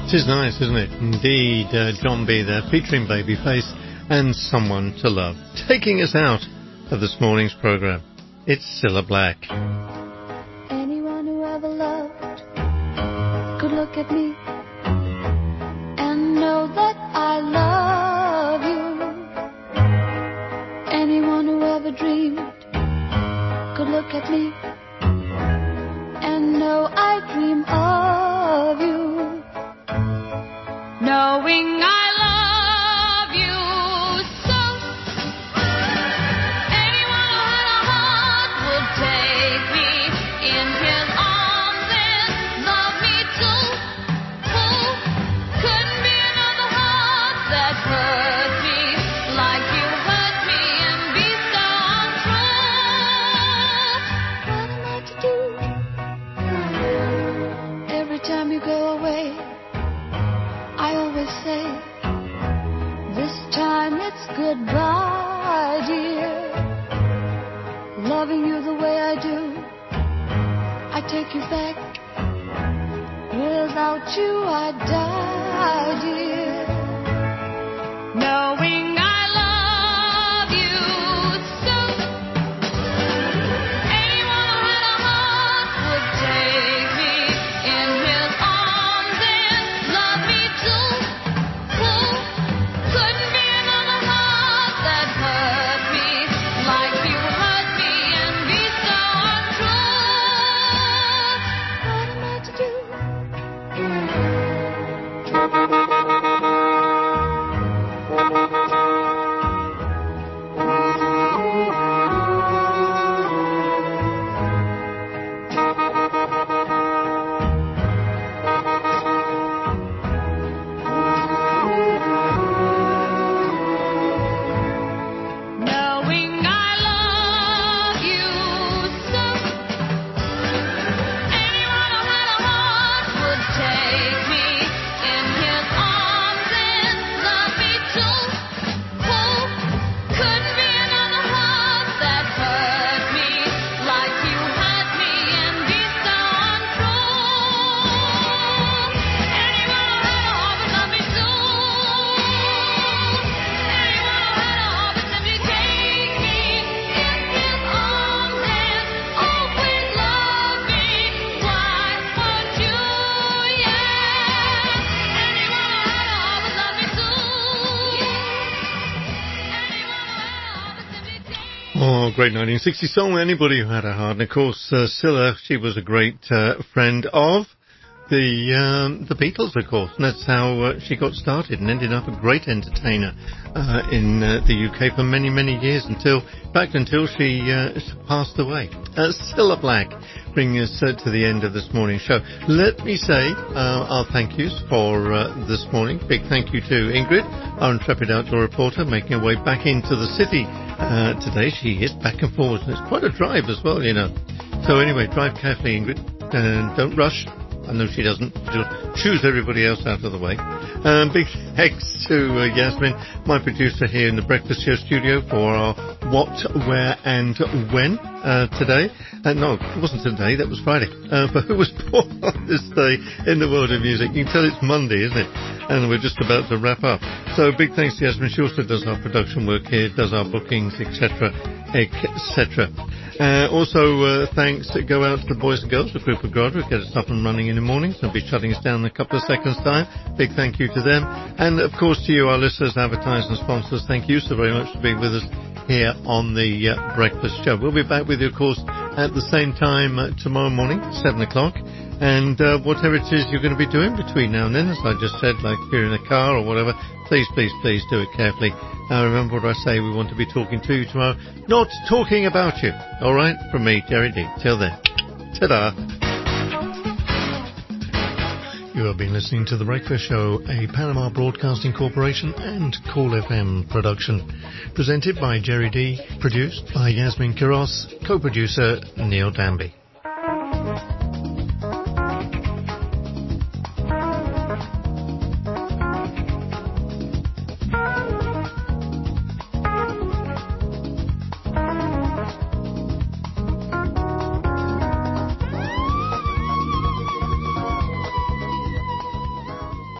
'Tis nice, isn't it? Indeed, John B there, featuring Babyface and Someone to Love. Taking us out of this morning's program, it's Cilla Black. Anyone who ever loved could look at me and know that I love you. Anyone who ever dreamed could look at me and know I dream of you. Knowing I love you so. Anyone who had a heart would take me in his arms and love me too. Who couldn't be another heart that hurt me like you hurt me and be so untrue? What am I to do? Every time you go away, I always say, this time it's goodbye, dear. Loving you the way I do, I take you back. Without you I'd die, dear. Knowing I love you so. Anyone who had a heart would take me in his arms and love me too. Who couldn't be another heart that hurt me like you hurt me and be so untrue? What am I to do? Knowing I love you so. Anyone who had a heart would take me in his arms and love me too. Who couldn't be another heart that hurt me like you hurt me and be so untrue? Anyone who had a heart would love me too. Anyone who had a heart would simply take me in his arms and always love me. Why would you? Yeah. Anyone who had a heart would love me too. Oh, great 1960 song, Anybody Who Had a Heart. And of course, Cilla, she was a great friend of the Beatles, of course. And that's how she got started and ended up a great entertainer in the UK for many, many years until she passed away. Cilla Black, bringing us to the end of this morning's show. Let me say our thank yous for this morning. Big thank you to Ingrid, our intrepid outdoor reporter, making her way back into the city today. She is back and forwards, and it's quite a drive as well, you know. So anyway, drive carefully, Ingrid, and don't rush. I know she doesn't. She'll choose everybody else out of the way. Big thanks to Yasmin, my producer here in the Breakfast Show studio, for our what, where and when today. No, it wasn't today, that was Friday. For who was born on this day in the world of music. You can tell it's Monday, isn't it? And we're just about to wrap up. So big thanks to Yasmin. She also does our production work here, does our bookings, etc., etc. Also, thanks go out to the boys and girls of Group of God who get us up and running in the mornings. They'll be shutting us down in a couple of seconds' time. Big thank you to them. And, of course, to you, our listeners, advertisers and sponsors, thank you so very much for being with us here on the Breakfast Show. We'll be back with you, of course, at the same time tomorrow morning, 7 o'clock. And whatever it is you're going to be doing between now and then, as I just said, like if you're in a car or whatever, please, please, please do it carefully. Now remember what I say, we want to be talking to you tomorrow, not talking about you. All right? From me, Jerry D. Till then. Ta-da. You have been listening to The Breakfast Show, a Panama Broadcasting Corporation and Cool FM production. Presented by Jerry D. Produced by Yasmin Kiros. Co-producer Neil Danby.